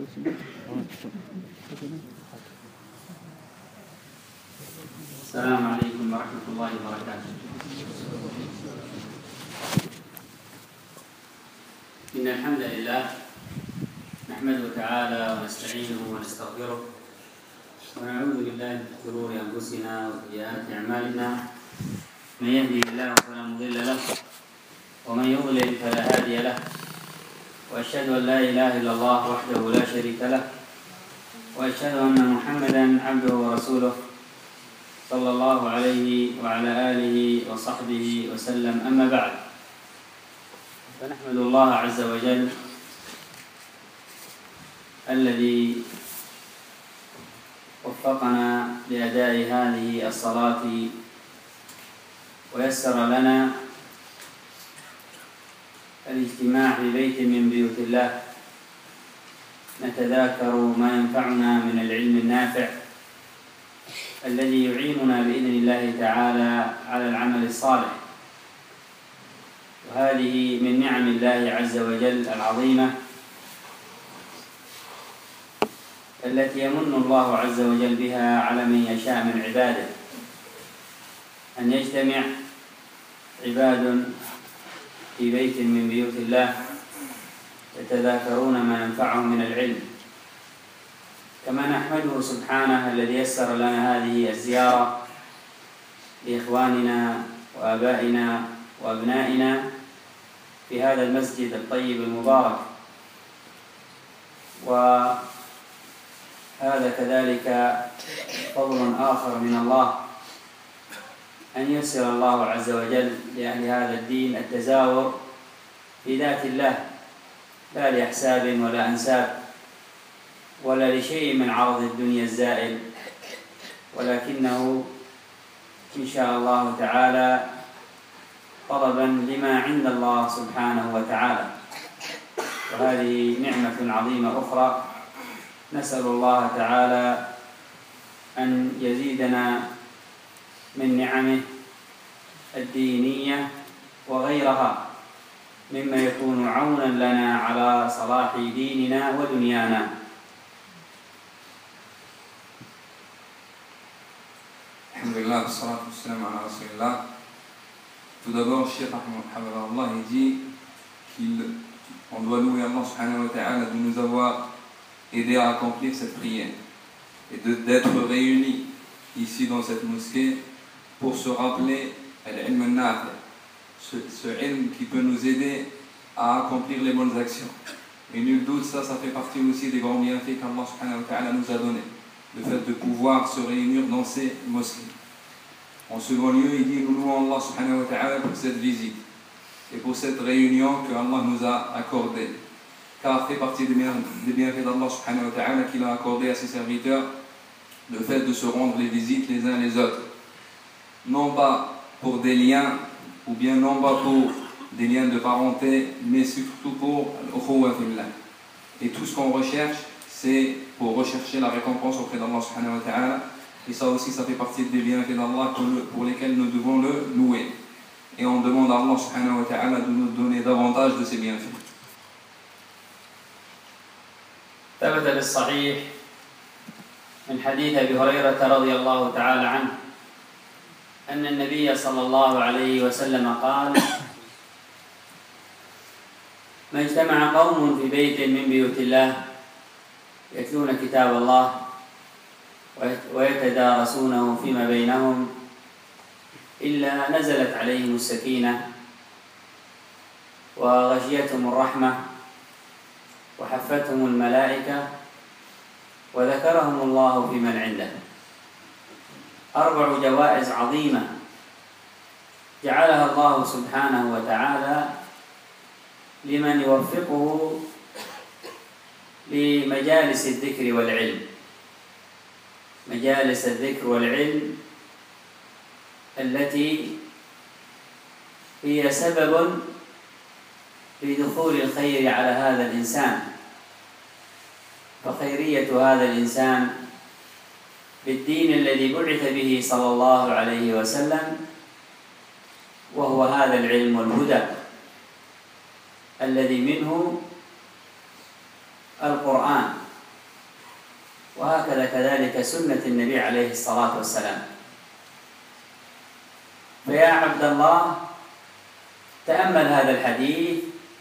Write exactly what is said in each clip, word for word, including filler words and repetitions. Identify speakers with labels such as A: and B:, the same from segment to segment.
A: السلام عليكم ورحمة الله وبركاته. إن الحمد لله نحمده تعالى ونستعينه ونستغفره ونعوذ بالله من شرور أنفسنا وسيئات أعمالنا. من يهده الله فلا مضل له ومن يضلل فلا هادي له، وأشهد أن لا إله إلا الله وحده لا شريك له، وأشهد أن محمدا عبده ورسوله صلى الله عليه وعلى آله وصحبه وسلم. أما بعد، فنحمد الله عز وجل الذي وفقنا لأداء هذه الصلاة ويسر لنا الاجتماع في بيت من بيوت الله نتذاكر ما ينفعنا من العلم النافع الذي يعيننا بإذن الله تعالى على العمل الصالح. وهذه من نعم الله عز وجل العظيمة التي يمن الله عز وجل بها على من يشاء من عباده، أن يجتمع عباد في بيت من بيوت الله يتذاكرون ما ينفعهم من العلم. كما نحمده سبحانه الذي يسر لنا هذه الزيارة لإخواننا وآبائنا وأبنائنا في هذا المسجد الطيب المبارك. وهذا كذلك فضل آخر من الله، أن يسر الله عز وجل لأهل هذا الدين التزاور في ذات الله، لا لأحساب ولا أنساب ولا لشيء من عرض الدنيا الزائل، ولكنه إن شاء الله تعالى طلبا لما عند الله سبحانه وتعالى. وهذه نعمة عظيمة أخرى، نسأل الله تعالى أن يزيدنا من نعمه الدينية وغيرها مما يكون عونا لنا على صلاح ديننا ودنيانا.
B: Alhamdulillah, salatu wassalam ala rasulillah. Tout d'abord, Cheikh Allah dit qu'on doit louer Allah subhanahu wa ta'ala de nous avoir aidé à accomplir cette prière et d'être réunis ici dans cette mosquée pour se rappeler al-ilm al-nafi', ce, ce ilm qui peut nous aider à accomplir les bonnes actions. Et nul doute, ça, ça fait partie aussi des grands bienfaits qu'Allah subhanahu wa ta'ala nous a donnés, le fait de pouvoir se réunir dans ces mosquées. En second lieu, il dit, nous louons Allah subhanahu wa ta'ala pour cette visite et pour cette réunion que Allah nous a accordée, car fait partie des bienfaits d'Allah subhanahu wa ta'ala qu'il a accordé à ses serviteurs le fait de se rendre les visites les uns les autres, non pas pour des liens ou bien non pas pour des liens de parenté, mais surtout pour l'ukhuwa fillah. Et tout ce qu'on recherche, c'est pour rechercher la récompense auprès d'Allah subhanahu wa ta'ala. Et ça aussi, ça fait partie des bienfaits d'Allah pour lesquels nous devons le louer. Et on demande à Allah subhanahu wa ta'ala de nous donner davantage de ces bienfaits.
A: ثبت بالصحيح من حديث أبي هريرة رضي الله تعالى عنه أن النبي صلى الله عليه وسلم قال: ما اجتمع قوم في بيت من بيوت الله يتلون كتاب الله ويتدارسونه فيما بينهم إلا نزلت عليهم السكينة وغشيتهم الرحمة وحفتهم الملائكة وذكرهم الله في من عنده. أربع جوائز عظيمة جعلها الله سبحانه وتعالى لمن يوفقه لمجالس الذكر والعلم. مجالس الذكر والعلم التي هي سبب في دخول الخير على هذا الإنسان. فخيرية هذا الإنسان بالدين الذي بعث به صلى الله عليه وسلم وهو هذا العلم والهدى الذي منه القرآن وهكذا كذلك سنة النبي عليه الصلاة والسلام. فيا عبد الله تأمل هذا الحديث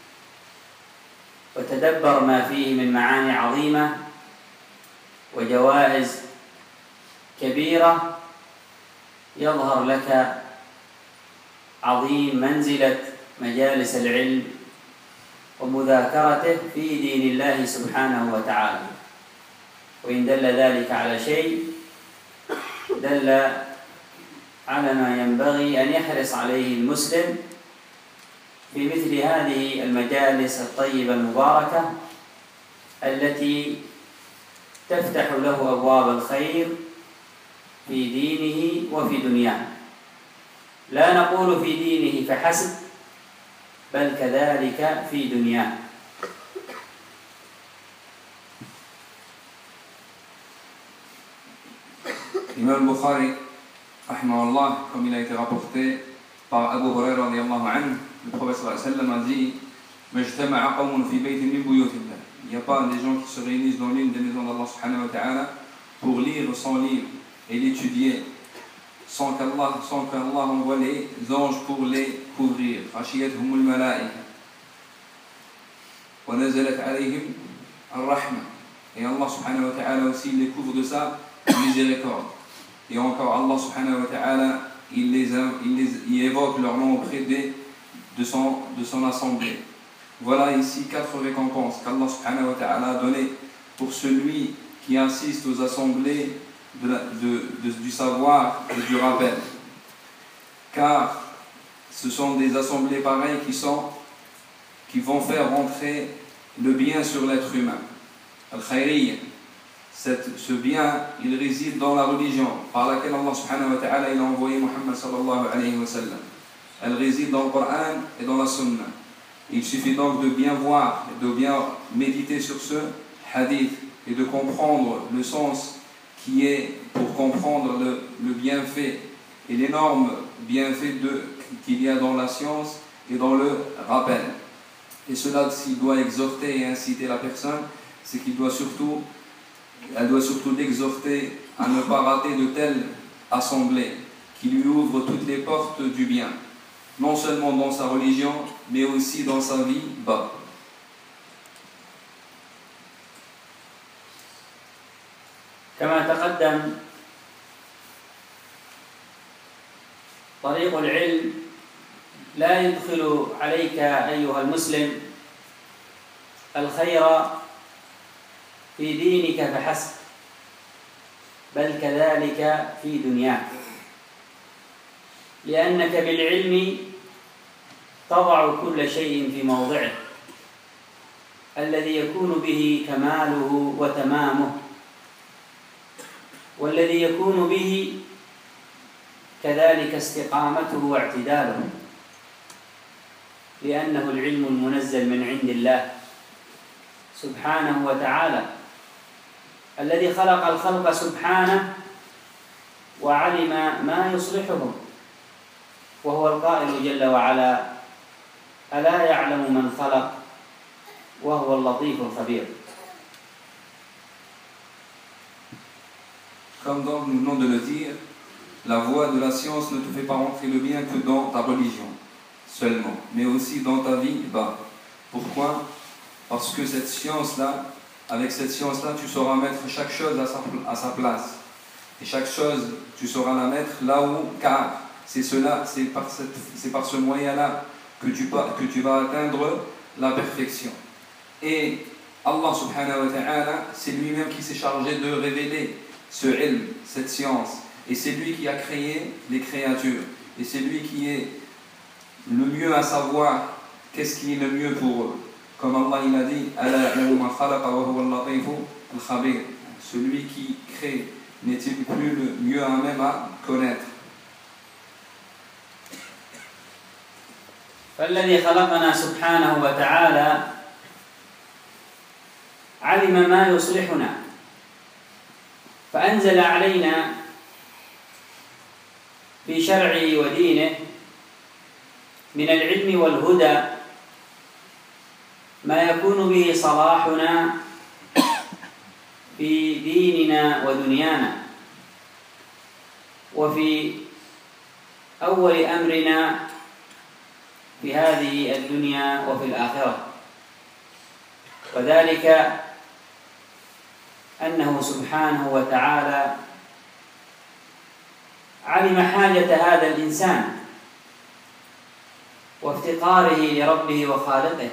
A: وتدبر ما فيه من معاني عظيمة وجوائز كبيرة، يظهر لك عظيم منزلة مجالس العلم ومذاكرته في دين الله سبحانه وتعالى. وإن دل ذلك على شيء دل على ما ينبغي أن يحرص عليه المسلم في مثل هذه المجالس الطيبة المباركة التي تفتح له أبواب الخير في دينه وفي دنياه. لا نقول في دينه فحسب، بل كذلك في دنياه.
B: Imam Bukhari, rahimahullah, comme il a été rapporté par Abu Hurairah radiyallahu anhu, le prophète sallallahu alayhi wa sallam a dit: Majtama'a qawmun fi baytin min buyutillah. Il n'y a pas des gens qui se réunissent dans l'une des maisons d'Allah subhanahu wa ta'ala pour lire son livre et l'étudier sans qu'Allah, sans qu'Allah envoie les anges pour les couvrir. Khashiyatuhum al-mala'ika wa nazalat alayhim ar-rahma. Et Allah subhanahu wa ta'ala aussi les couvre de sa miséricorde. Et encore Allah subhanahu wa ta'ala, il, les, il, les, il évoque leur nom auprès des, de, son, de son assemblée. Voilà ici quatre récompenses qu'Allah subhanahu wa ta'ala a données pour celui qui assiste aux assemblées de la, de, de, du savoir et du rappel. Car ce sont des assemblées pareilles qui, sont, qui vont faire rentrer le bien sur l'être humain. Al-Khayriyya. Cette, ce bien, il réside dans la religion par laquelle Allah subhanahu wa ta'ala il a envoyé Muhammad sallallahu alayhi wa sallam. Elle réside dans le Coran et dans la Sunna. Il suffit donc de bien voir, de bien méditer sur ce hadith et de comprendre le sens qui est pour comprendre le, le bienfait et l'énorme bienfait de, qu'il y a dans la science et dans le rappel. Et cela, s'il doit exhorter et inciter la personne, c'est qu'il doit surtout Elle doit surtout l'exhorter à ne pas rater de telles assemblées qui lui ouvrent toutes les portes du bien, non seulement dans sa religion, mais aussi dans sa vie bas.
A: كما تقدم طريق العلم لا يدخل عليك أيها المسلم الخير في دينك فحسب، بل كذلك في دنياك، لأنك بالعلم تضع كل شيء في موضعه الذي يكون به كماله وتمامه، والذي يكون به كذلك استقامته واعتداله، لأنه العلم المنزل من عند الله سبحانه وتعالى الذي خلق الخلق سبحانه وعلم ما يصلحهم، وهو القائل جل وعلا: ألا يعلم من خلق وهو اللطيف الخبير.
B: Comme donc nous venons de le dire, la voie de la science ne te fait pas rentrer le bien que dans ta religion seulement, mais aussi dans ta vie bas. Pourquoi? Parce que cette science-là, avec cette science-là, tu sauras mettre chaque chose à sa, à sa place. Et chaque chose, tu sauras la mettre là où, car c'est cela, c'est par, cette, c'est par ce moyen-là que tu, que tu vas atteindre la perfection. Et Allah subhanahu wa ta'ala, c'est lui-même qui s'est chargé de révéler ce ilm, cette science. Et c'est lui qui a créé les créatures. Et c'est lui qui est le mieux à savoir qu'est-ce qui est le mieux pour eux. Comme Allah il a dit: celui qui crée n'est-il plus le mieux à même à connaître?
A: فالذي خلقنا سبحانه وتعالى علم ما يصلحنا فأنزل علينا في شرعه ودينه من العلم والهدى ما يكون به صلاحنا في ديننا ودنيانا، وفي أول أمرنا في هذه الدنيا وفي الآخرة، وذلك أنه سبحانه وتعالى علم حاجة هذا الإنسان وافتقاره لربه وخالقه،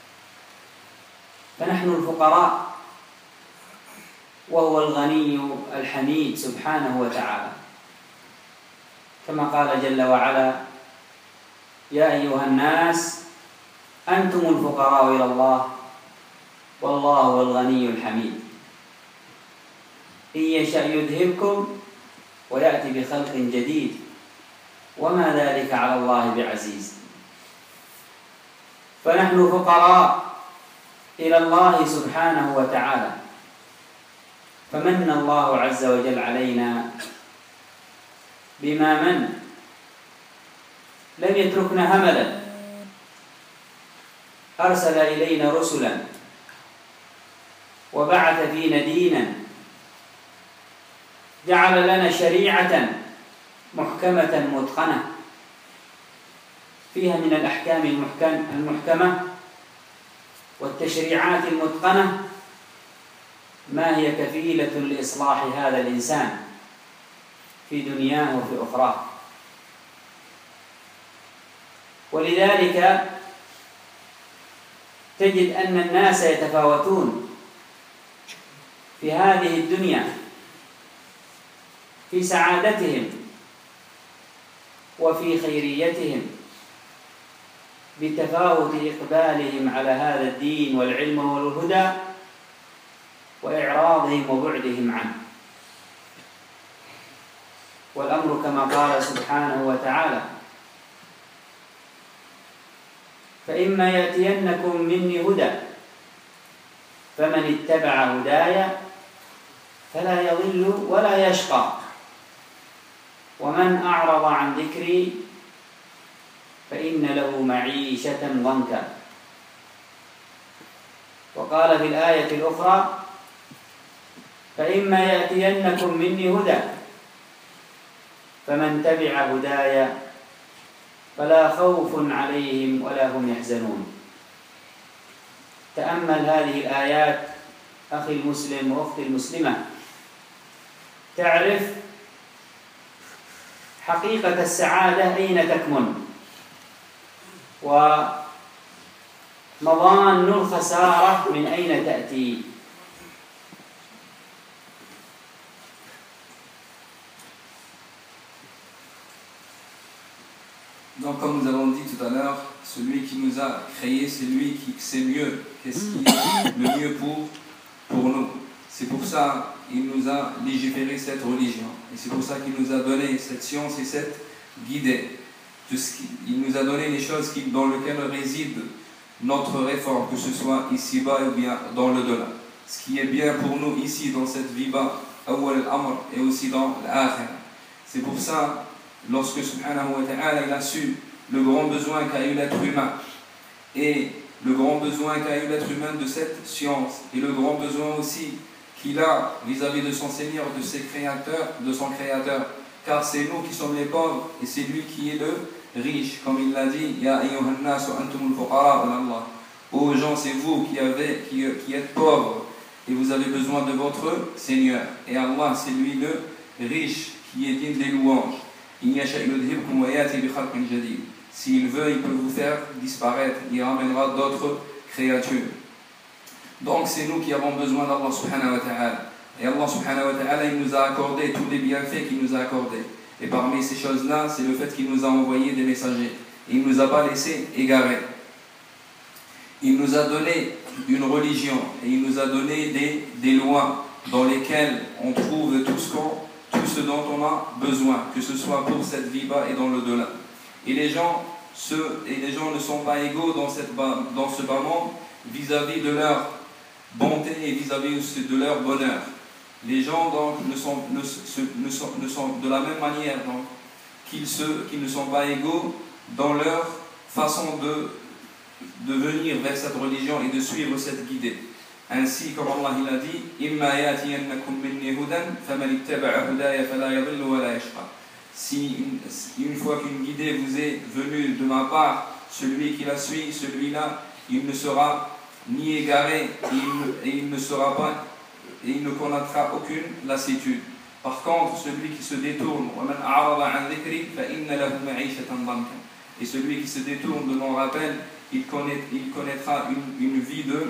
A: فنحن الفقراء وهو الغني الحميد سبحانه وتعالى، كما قال جل وعلا: يا أيها الناس أنتم الفقراء إلى الله والله هو الغني الحميد، إن يشأ يذهبكم ويأتي بخلق جديد وما ذلك على الله بعزيز. فنحن فقراء إلى الله سبحانه وتعالى، فمن الله عز وجل علينا بما من لم يتركنا هملا، أرسل إلينا رسلا وبعث فينا دينا، جعل لنا شريعة محكمة متقنة فيها من الأحكام المحكمة والتشريعات المتقنة ما هي كفيلة لإصلاح هذا الإنسان في دنياه وفي أخراه. ولذلك تجد أن الناس يتفاوتون في هذه الدنيا في سعادتهم وفي خيريتهم بتفاوت إقبالهم على هذا الدين والعلم والهدى وإعراضهم وبعدهم عنه. والأمر كما قال سبحانه وتعالى: فإما يأتينكم مني هدى فمن اتبع هداي فلا يضل ولا يشقى ومن أعرض عن ذكري فإن له معيشة ضنكا. وقال في الآية الأخرى: فإما يأتينكم مني هدى فمن تبع هداي فلا خوف عليهم ولا هم يحزنون. تأمل هذه الآيات أخي المسلم وأختي المسلمة، تعرف حقيقة السعادة أين تكمن، ومظان الخسارة من أين تأتي.
B: Donc, comme nous avons dit tout à l'heure, celui qui nous a créés, c'est lui qui sait mieux qu'est-ce qui est le mieux pour, pour nous. C'est pour ça qu'il nous a légiféré cette religion. Et c'est pour ça qu'il nous a donné cette science et cette guidée. Il nous a donné les choses qui, dans lesquelles réside notre réforme, que ce soit ici-bas ou bien dans le delà. Ce qui est bien pour nous ici, dans cette vie-bas, awwal al-amr, et aussi dans l'akhir. C'est pour ça, lorsque subhanahu wa ta'ala il a su le grand besoin qu'a eu l'être humain et le grand besoin qu'a eu l'être humain de cette science et le grand besoin aussi qu'il a vis-à-vis de son Seigneur, de ses créateurs, de son Créateur, car c'est nous qui sommes les pauvres et c'est lui qui est le riche, comme il l'a dit: Ya ayyuhan nas antumul fuqara ila Allah. Ô gens, c'est vous qui avez qui, qui êtes pauvres et vous avez besoin de votre Seigneur, et Allah c'est lui le riche qui est digne des louanges. S'il veut, il peut vous faire disparaître, il ramènera d'autres créatures. Donc c'est nous qui avons besoin d'Allah subhanahu wa ta'ala. Et Allah subhanahu wa ta'ala, il nous a accordé tous les bienfaits qu'il nous a accordés. Et parmi ces choses-là, c'est le fait qu'il nous a envoyé des messagers. Il ne nous a pas laissé égarés. Il nous a donné une religion et il nous a donné des, des lois dans lesquelles on trouve tout ce qu'on tout ce dont on a besoin, que ce soit pour cette vie-bas et dans le delà. Et les gens, ceux, et les gens ne sont pas égaux dans, cette, dans ce bas monde vis-à-vis de leur bonté et vis-à-vis -vis de leur bonheur. Les gens donc ne sont, ne, se, ne sont, ne sont de la même manière qu'ils qu'ils ne sont pas égaux dans leur façon de, de venir vers cette religion et de suivre cette guidée. Ainsi, comme Allah il a dit, Imma yatiyannakum minni hudan, faman ittaba'a hudaya fala yadhillu wa la yashqa. Si une, une fois qu'une guidée vous est venue de ma part, celui qui la suit, celui-là, il ne sera ni égaré et il ne, et il ne sera pas, et il ne connaîtra aucune lassitude. Par contre, celui qui se détourne, وَمَنْ أَعْرَضَ عَنْ ذِكْرِي فَإِنَّ لَهُ مَعِيشَةً ضَنْكًا. Et celui qui se détourne de mon rappel, il, connaît, il connaîtra une, une vie de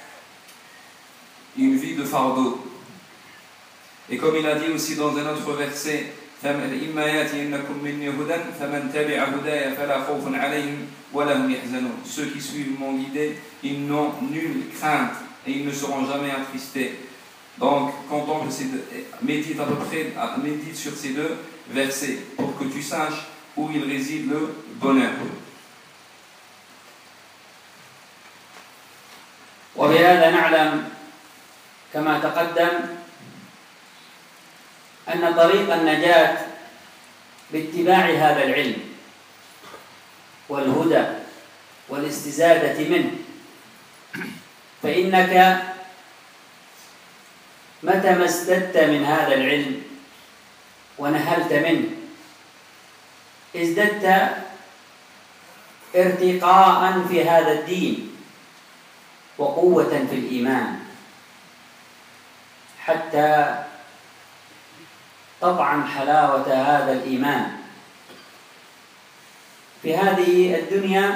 B: une vie de fardeau. Et comme il a dit aussi dans un autre verset, إِمَّا يَأْتِيَنَّكُم مِّنِّي هُدًى فَمَنْ تَبِعَ هُدَايَ فَلَا خَوْفٌ عَلَيْهِمْ وَلَا هُمْ يَحْزَنُونَ. Ceux qui suivent mon guidé, ils n'ont nulle crainte et ils ne seront jamais attristés. Donc, contemple ces deux, médite à peu près, médite sur ces deux versets pour que tu saches où il réside le bonheur.
A: وبهذا نعلم كما تقدم أن طريق النجاة باتباع هذا العلم والهدى والاستزادة منه، فإنك متى ما ازددت من هذا العلم ونهلت منه ازددت ارتقاء في هذا الدين وقوة في الإيمان حتى تطعم حلاوة هذا الإيمان في هذه الدنيا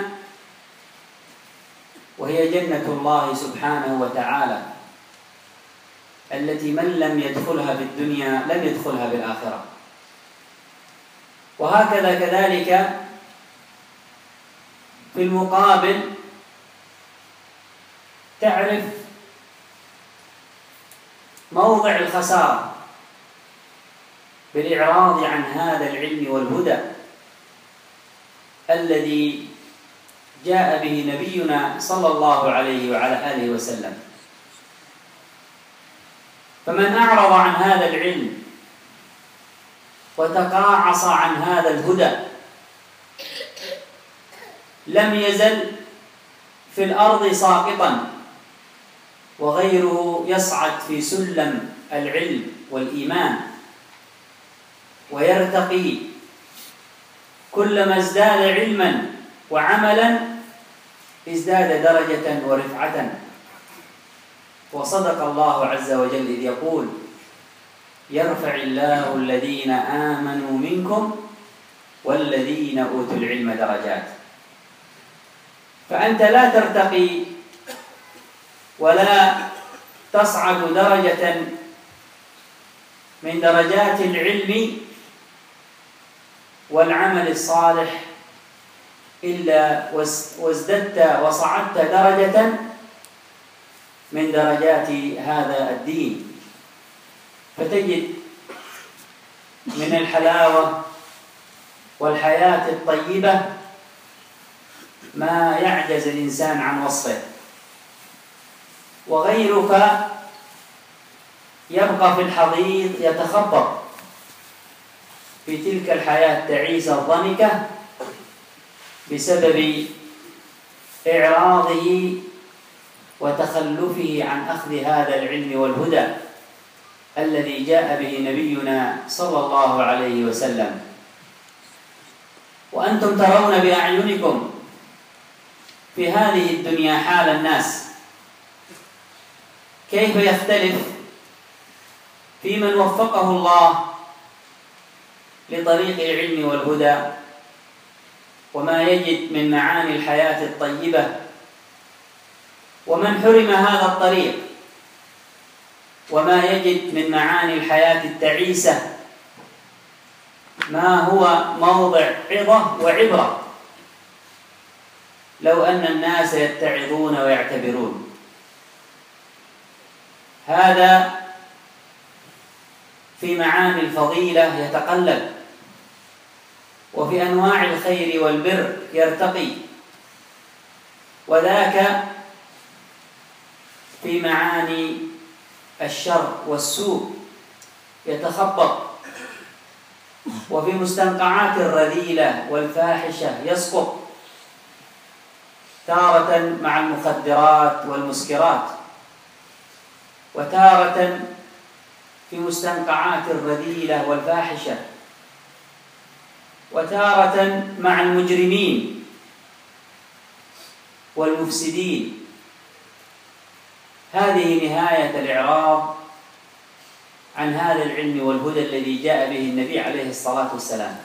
A: وهي جنة الله سبحانه وتعالى التي من لم يدخلها في الدنيا لم يدخلها بالآخرة. وهكذا كذلك في المقابل تعرف موضع الخسارة بالإعراض عن هذا العلم والهدى الذي جاء به نبينا صلى الله عليه وعلى آله وسلم. فمن أعرض عن هذا العلم وتقاعص عن هذا الهدى لم يزل في الأرض ساقطا وغيره يصعد في سلم العلم والإيمان ويرتقي، كلما ازداد علما وعملا ازداد درجة ورفعة. وصدق الله عز وجل إذ يقول يرفع الله الذين آمنوا منكم والذين أوتوا العلم درجات. فأنت لا ترتقي ولا تصعد درجة من درجات العلم والعمل الصالح إلا وازددت وصعدت درجة من درجات هذا الدين، فتجد من الحلاوة والحياة الطيبة ما يعجز الإنسان عن وصفه، وغيرك يبقى في الحضيض يتخبط في تلك الحياة التعيسة الضنكة بسبب إعراضه وتخلفه عن أخذ هذا العلم والهدى الذي جاء به نبينا صلى الله عليه وسلم. وأنتم ترون بأعينكم في هذه الدنيا حال الناس كيف يختلف في من وفقه الله لطريق العلم والهدى وما يجد من معاني الحياة الطيبة، ومن حرم هذا الطريق وما يجد من معاني الحياة التعيسة ما هو موضع عظة وعبرة لو أن الناس يتعظون ويعتبرون. هذا في معاني الفضيلة يتقلب، وفي أنواع الخير والبر يرتقي، وذاك في معاني الشر والسوء يتخبط، وفي مستنقعات الرذيلة والفاحشة يسقط، تارة مع المخدرات والمسكرات، وتارة في مستنقعات الرذيلة والفاحشة، وتارة مع المجرمين والمفسدين. هذه نهاية الإعراض عن هذا العلم والهدى الذي جاء به النبي عليه الصلاة والسلام.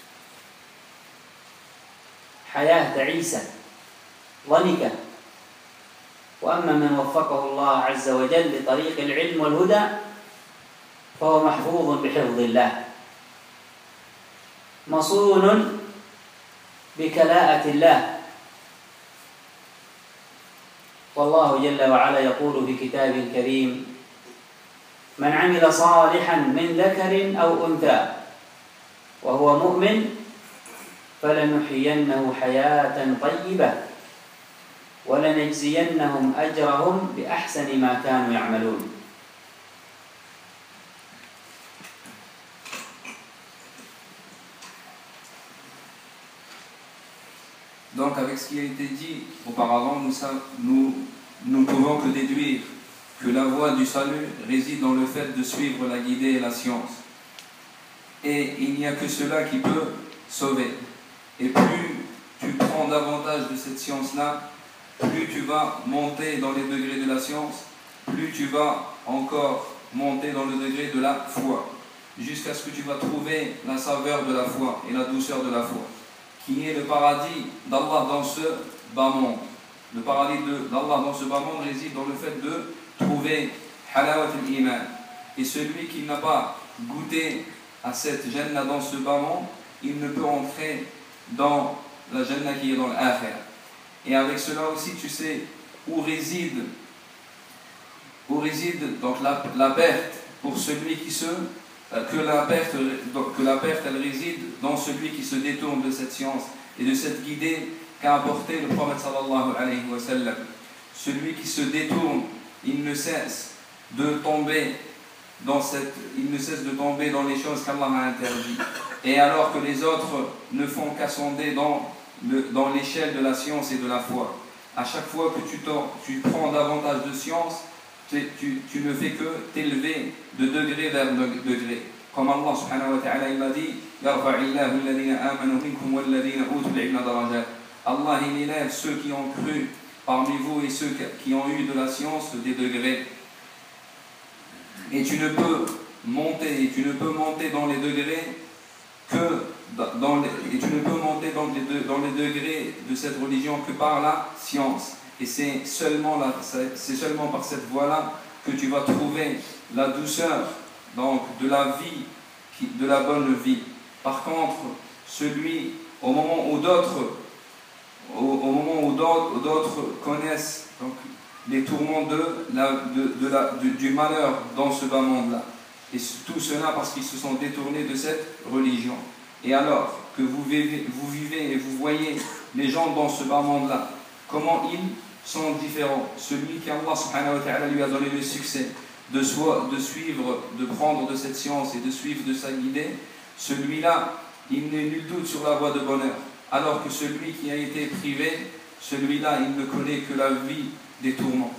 A: حياة تعيسة ضنكة. وأما من وفقه الله عز وجل لطريق العلم والهدى فهو محفوظ بحفظ الله، مصون بكلاءة الله. والله جل وعلا يقول في كتابه الكريم: من عمل صالحا من ذكر أو أنثى وهو مؤمن فلنحيينه حياة طيبة ولنجزينهم أجرهم بأحسن ما كانوا يعملون.
B: Donc avec ce qui a été dit auparavant, nous, nous, nous ne pouvons que déduire que la voie du salut réside dans le fait de suivre la guidée et la science. Et il n'y a que cela qui peut sauver. Et plus tu prends davantage de cette science-là, plus tu vas monter dans les degrés de la science, plus tu vas encore monter dans le degré de la foi, jusqu'à ce que tu vas trouver la saveur de la foi et la douceur de la foi, qui est le paradis d'Allah dans ce bas monde. Le paradis d'Allah dans ce bas monde réside dans le fait de trouver halawat al-iman. Et celui qui n'a pas goûté à cette Jannah dans ce bas monde, il ne peut entrer dans la Jannah qui est dans l'akhirah. Et avec cela aussi, tu sais où réside, où réside donc la, la perte pour celui qui se que la perte que la perte elle réside dans celui qui se détourne de cette science et de cette guidée qu'a apporté le prophète sallallahu alayhi wa sallam. Celui qui se détourne, il ne cesse de tomber dans cette, il ne cesse de tomber dans les choses qu'Allah a interdites. Et alors que les autres ne font qu'ascender dans le, dans l'échelle de la science et de la foi. À chaque fois que tu, tu prends davantage de science, tu, tu ne fais que t'élever de degré vers degré. Comme Allah subhanahu wa ta'ala il a dit, Allah il élève ceux qui ont cru parmi vous et ceux qui ont eu de la science des degrés. Et tu ne peux monter, et tu ne peux monter dans les degrés que dans les, et tu ne peux monter dans les, dans les degrés de cette religion que par la science. Et c'est seulement, la, c'est seulement par cette voie-là que tu vas trouver la douceur donc, de la vie, de la bonne vie. Par contre, celui, au moment où d'autres, au, au moment où d'autres connaissent donc, les tourments de la, de, de la, de, du malheur dans ce bas monde-là, et tout cela parce qu'ils se sont détournés de cette religion. Et alors que vous vivez, vous vivez et vous voyez les gens dans ce bas monde-là, comment ils sont différents. Celui qui Allah subhanahu wa ta'ala lui a donné le succès de, soi, de suivre, de prendre de cette science et de suivre de sa guidée, celui-là, il n'est nul doute sur la voie de bonheur. Alors que celui qui a été privé, celui-là, il ne connaît que la vie des tourments.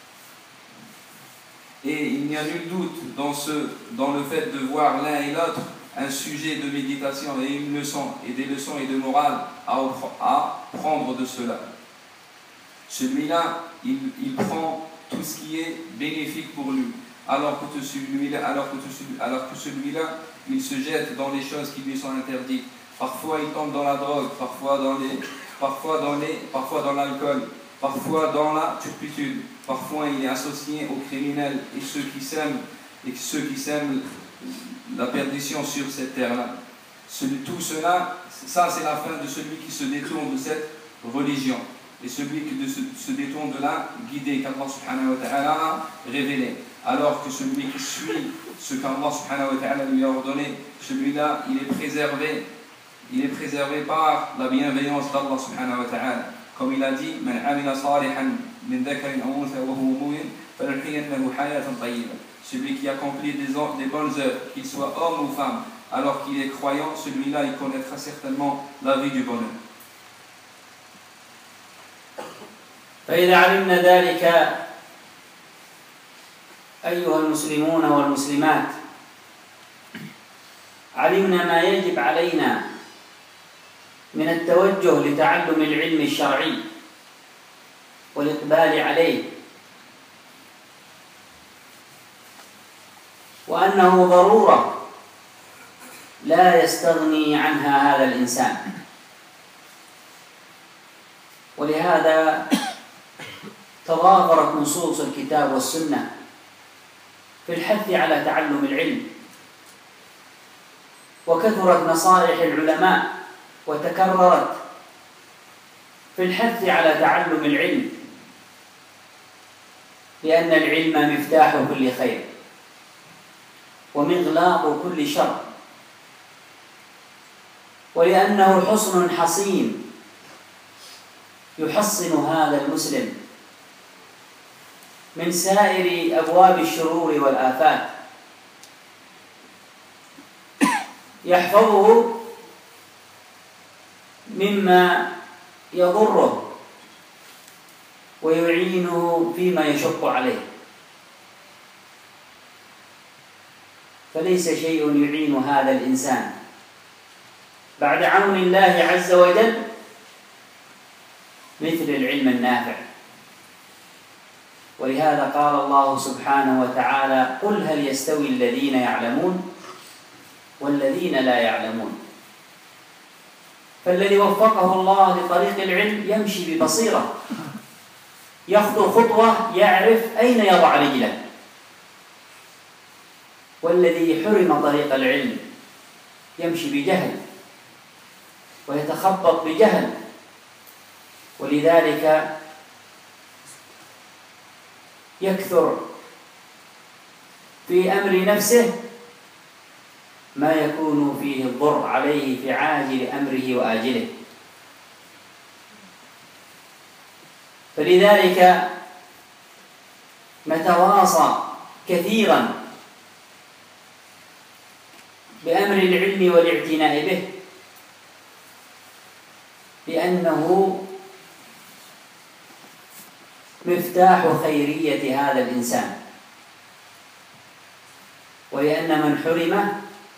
B: Et il n'y a nul doute dans, ce, dans le fait de voir l'un et l'autre un sujet de méditation et une leçon, et des leçons et de morale à, à prendre de cela. Celui-là, il, il prend tout ce qui est bénéfique pour lui, alors que celui-là, alors que, alors que celui-là, il se jette dans les choses qui lui sont interdites. Parfois, il tombe dans la drogue, parfois dans les, parfois dans les, parfois dans l'alcool, parfois dans la turpitude. Parfois, il est associé aux criminels et ceux qui sèment et ceux qui sèment la perdition sur cette terre-là. Tout cela, ça c'est la fin de celui qui se détourne de cette religion et celui qui se, se détourne de la guidée qu'Allah subhanahu wa ta'ala a révélée. Alors que celui qui suit ce qu'Allah subhanahu wa ta'ala lui a ordonné, celui-là, il est préservé, il est préservé par la bienveillance d'Allah subhanahu wa ta'ala. Comme il a dit, Man amila salihan min dhakarin aw untha wa huwa mu'min falanuhyiyannahu hayatan tayyibah. Celui qui accomplit des, des bonnes œuvres, qu'il soit homme ou femme, alors qu'il est croyant, celui-là, il connaîtra certainement la vie du bonheur.
A: فإذا علمنا ذلك أيها المسلمون والمسلمات، علمنا ما يجب علينا من التوجه لتعلم العلم الشرعي والإقبال عليه، وأنه ضرورة لا يستغني عنها هذا الإنسان. ولهذا تضافرت نصوص الكتاب والسنة في الحث على تعلم العلم، وكثرت نصائح العلماء وتكررت في الحث على تعلم العلم، لأن العلم مفتاح كل خير ومغلاق كل شر، ولأنه حصن حصين يحصن هذا المسلم من سائر أبواب الشرور والآفات، يحفظه مما يضره ويعينه فيما يشق عليه. فليس شيء يعين هذا الإنسان بعد عون الله عز وجل مثل العلم النافع. ولهذا قال الله سبحانه وتعالى: قل هل يستوي الذين يعلمون والذين لا يعلمون. فالذي وفقه الله لطريق العلم يمشي ببصيرة، يخطو خطوة يعرف أين يضع رجله، والذي حرم طريق العلم يمشي بجهل ويتخبط بجهل. ولذلك يكثر في أمر نفسه ما يكون فيه الضر عليه في عاجل أمره وآجله. فلذلك نتواصى كثيرا بأمر العلم والاعتناء به، لأنه مفتاح خيرية هذا الإنسان، ولأن من حرمه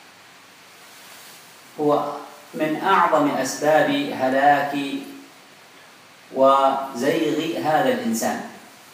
A: هو من أعظم أسباب هلاك وزيغ هذا الإنسان.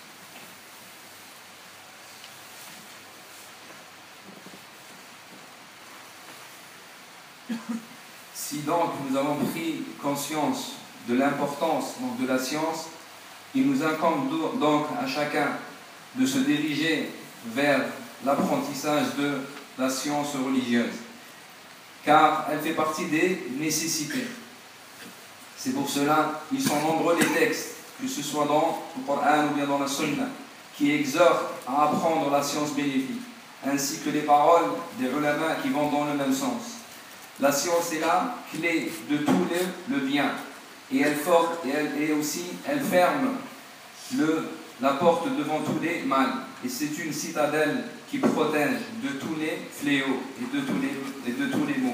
B: Si donc nous avons pris conscience de l'importance donc, de la science, il nous incombe donc à chacun de se diriger vers l'apprentissage de la science religieuse, car elle fait partie des nécessités. C'est pour cela qu'ils sont nombreux les textes, que ce soit dans le Coran ou bien dans la Sunna, qui exhortent à apprendre la science bénéfique, ainsi que les paroles des ulama qui vont dans le même sens. La science est la clé de tout le, le bien, et elle, forte, et elle et aussi elle ferme le, la porte devant tous les mal, et c'est une citadelle qui protège de tous les fléaux et de tous les, et de tous les maux.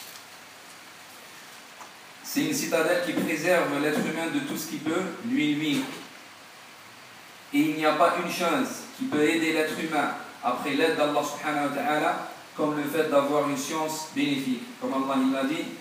B: C'est une citadelle qui préserve l'être humain de tout ce qui peut lui nuire. Et il n'y a pas une chose qui peut aider l'être humain après l'aide d'Allah subhanahu wa ta'ala comme le fait d'avoir une science bénéfique. Comme Allah il a dit,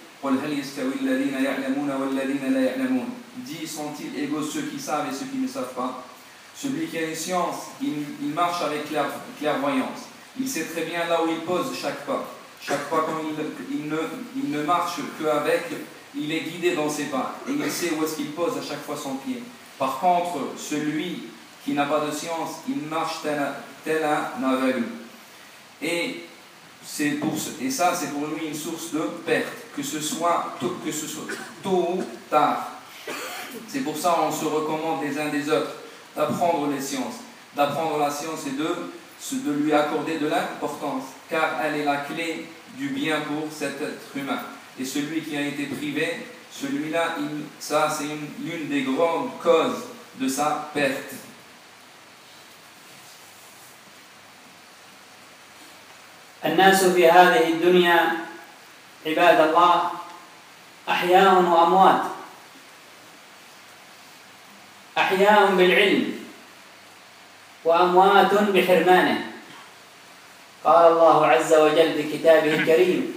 B: dis sont-ils égaux ceux qui savent et ceux qui ne savent pas? Celui qui a une science, il, il marche avec clair, clairvoyance. Il sait très bien là où il pose chaque pas. Chaque pas, quand il, il, ne, il ne marche qu'avec, il est guidé dans ses pas. Et il sait où est-ce qu'il pose à chaque fois son pied. Par contre, celui qui n'a pas de science, il marche tel, tel un aveugle. Et, c'est pour, et ça, c'est pour lui une source de perte, que ce soit tôt, que ce soit tôt ou tard. C'est pour ça qu'on se recommande les uns des autres d'apprendre les sciences, d'apprendre la science et de, de lui accorder de l'importance, car elle est la clé du bien pour cet être humain. Et celui qui a été privé, celui-là, il, ça c'est l'une des grandes causes de sa perte.
A: الناس في هذه الدنيا عباد الله أحياء وأموات، أحياء بالعلم وأموات بحرمانه. قال الله عز وجل في كتابه الكريم: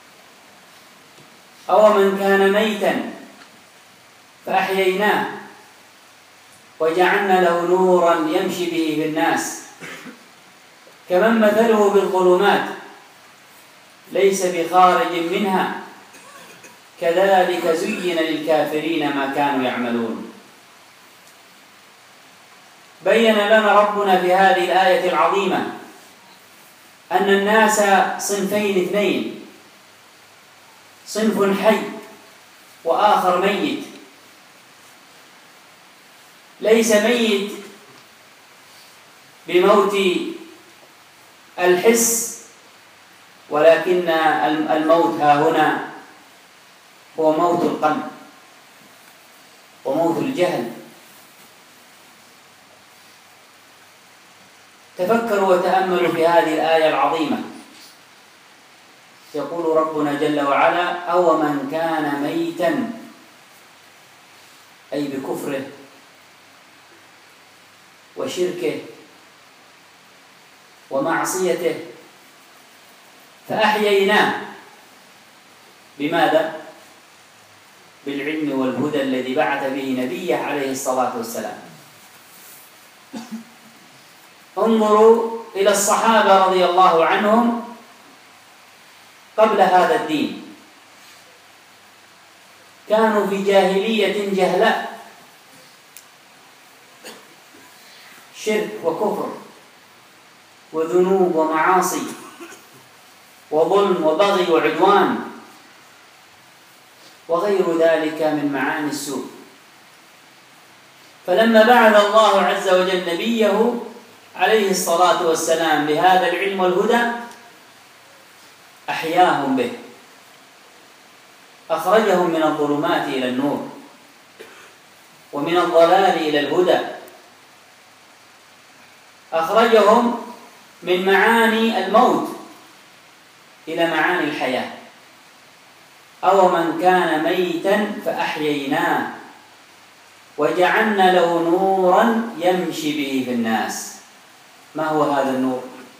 A: أومن كان ميتا فأحييناه وجعلنا له نورا يمشي به في الناس كمن مثله بالظلمات ليس بخارج منها كذلك زين للكافرين ما كانوا يعملون. بين لنا ربنا في هذه الآية العظيمة أن الناس صنفين اثنين: صنف حي وآخر ميت. ليس ميت بموت الحس، ولكن الموت ها هنا هو موت القلب وموت الجهل. تفكروا وتأملوا في هذه الآية العظيمة. يقول ربنا جل وعلا: أومن كان ميتا، أي بكفره وشركه ومعصيته، فأحييناه. بماذا؟ بالعلم والهدى الذي بعث به نبيه عليه الصلاة والسلام. انظروا إلى الصحابة رضي الله عنهم قبل هذا الدين، كانوا في جاهلية جهلاء، شرك وكفر وذنوب ومعاصي وظلم وبغي وعدوان وغير ذلك من معاني السوء. فلما بعث الله عز وجل نبيه عليه الصلاة والسلام بهذا العلم والهدى أحياهم به، أخرجهم من الظلمات إلى النور ومن الضلال إلى الهدى، أخرجهم من معاني الموت إلى معاني الحياة. أومن كان ميتا فأحييناه وجعلنا له نورا يمشي به في الناس. ما هو هذا النور؟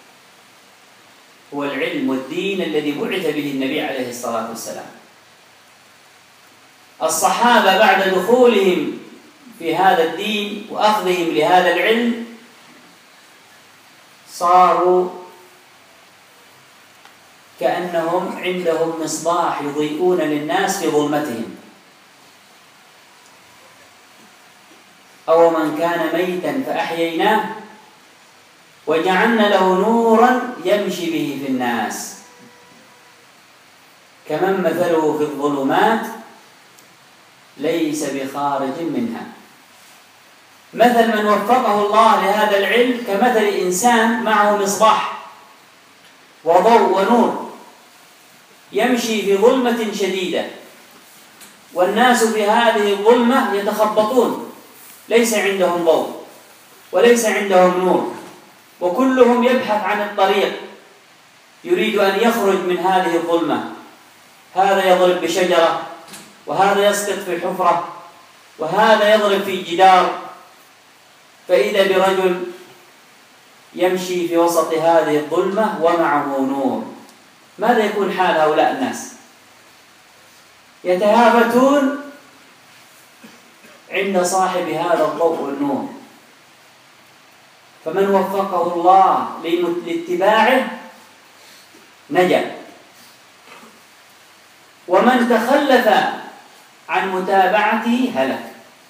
A: هو العلم والدين الذي بعث به النبي عليه الصلاة والسلام. الصحابة بعد دخولهم في هذا الدين وأخذهم لهذا العلم صاروا كأنهم عندهم مصباح يضيئون للناس في ظلمتهم. أومن كان ميتا فأحييناه وجعلنا له نورا يمشي به في الناس كمن مثله في الظلمات ليس بخارج منها. مثل من وفقه الله لهذا العلم كمثل إنسان معه مصباح وضوء ونور يمشي في ظلمة شديدة، والناس في هذه الظلمة يتخبطون، ليس عندهم ضوء وليس عندهم نور، وكلهم يبحث عن الطريق، يريد أن يخرج من هذه الظلمة. هذا يضرب بشجرة، وهذا يسقط في حفرة، وهذا يضرب في جدار، فإذا برجل يمشي في وسط هذه الظلمة ومعه نور. ماذا يكون حال هؤلاء الناس؟ يتهافتون عند صاحب هذا الضوء والنور. فمن وفقه الله لاتباعه نجا، ومن تخلف عن متابعته هلك.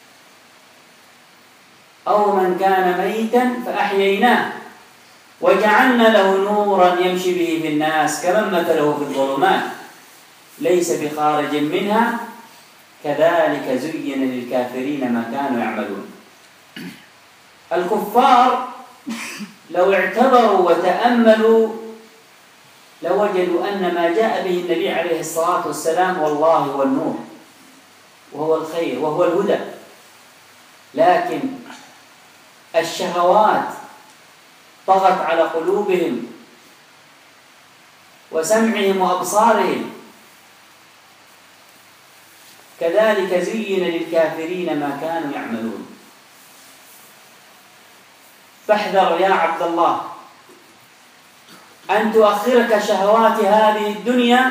A: أو من كان ميتا فأحييناه وجعلنا له نورا يمشي به في الناس كمن مثله في الظلمات ليس بخارج منها كذلك زين للكافرين ما كانوا يعملون. الكفار لو اعتبروا وتأملوا لوجدوا أن ما جاء به النبي عليه الصلاة والسلام والله هو النور وهو الخير وهو الهدى، لكن الشهوات طغت على قلوبهم وسمعهم وأبصارهم. كذلك زين للكافرين ما كانوا يعملون. فاحذر يا عبد الله أن تؤخرك شهوات هذه الدنيا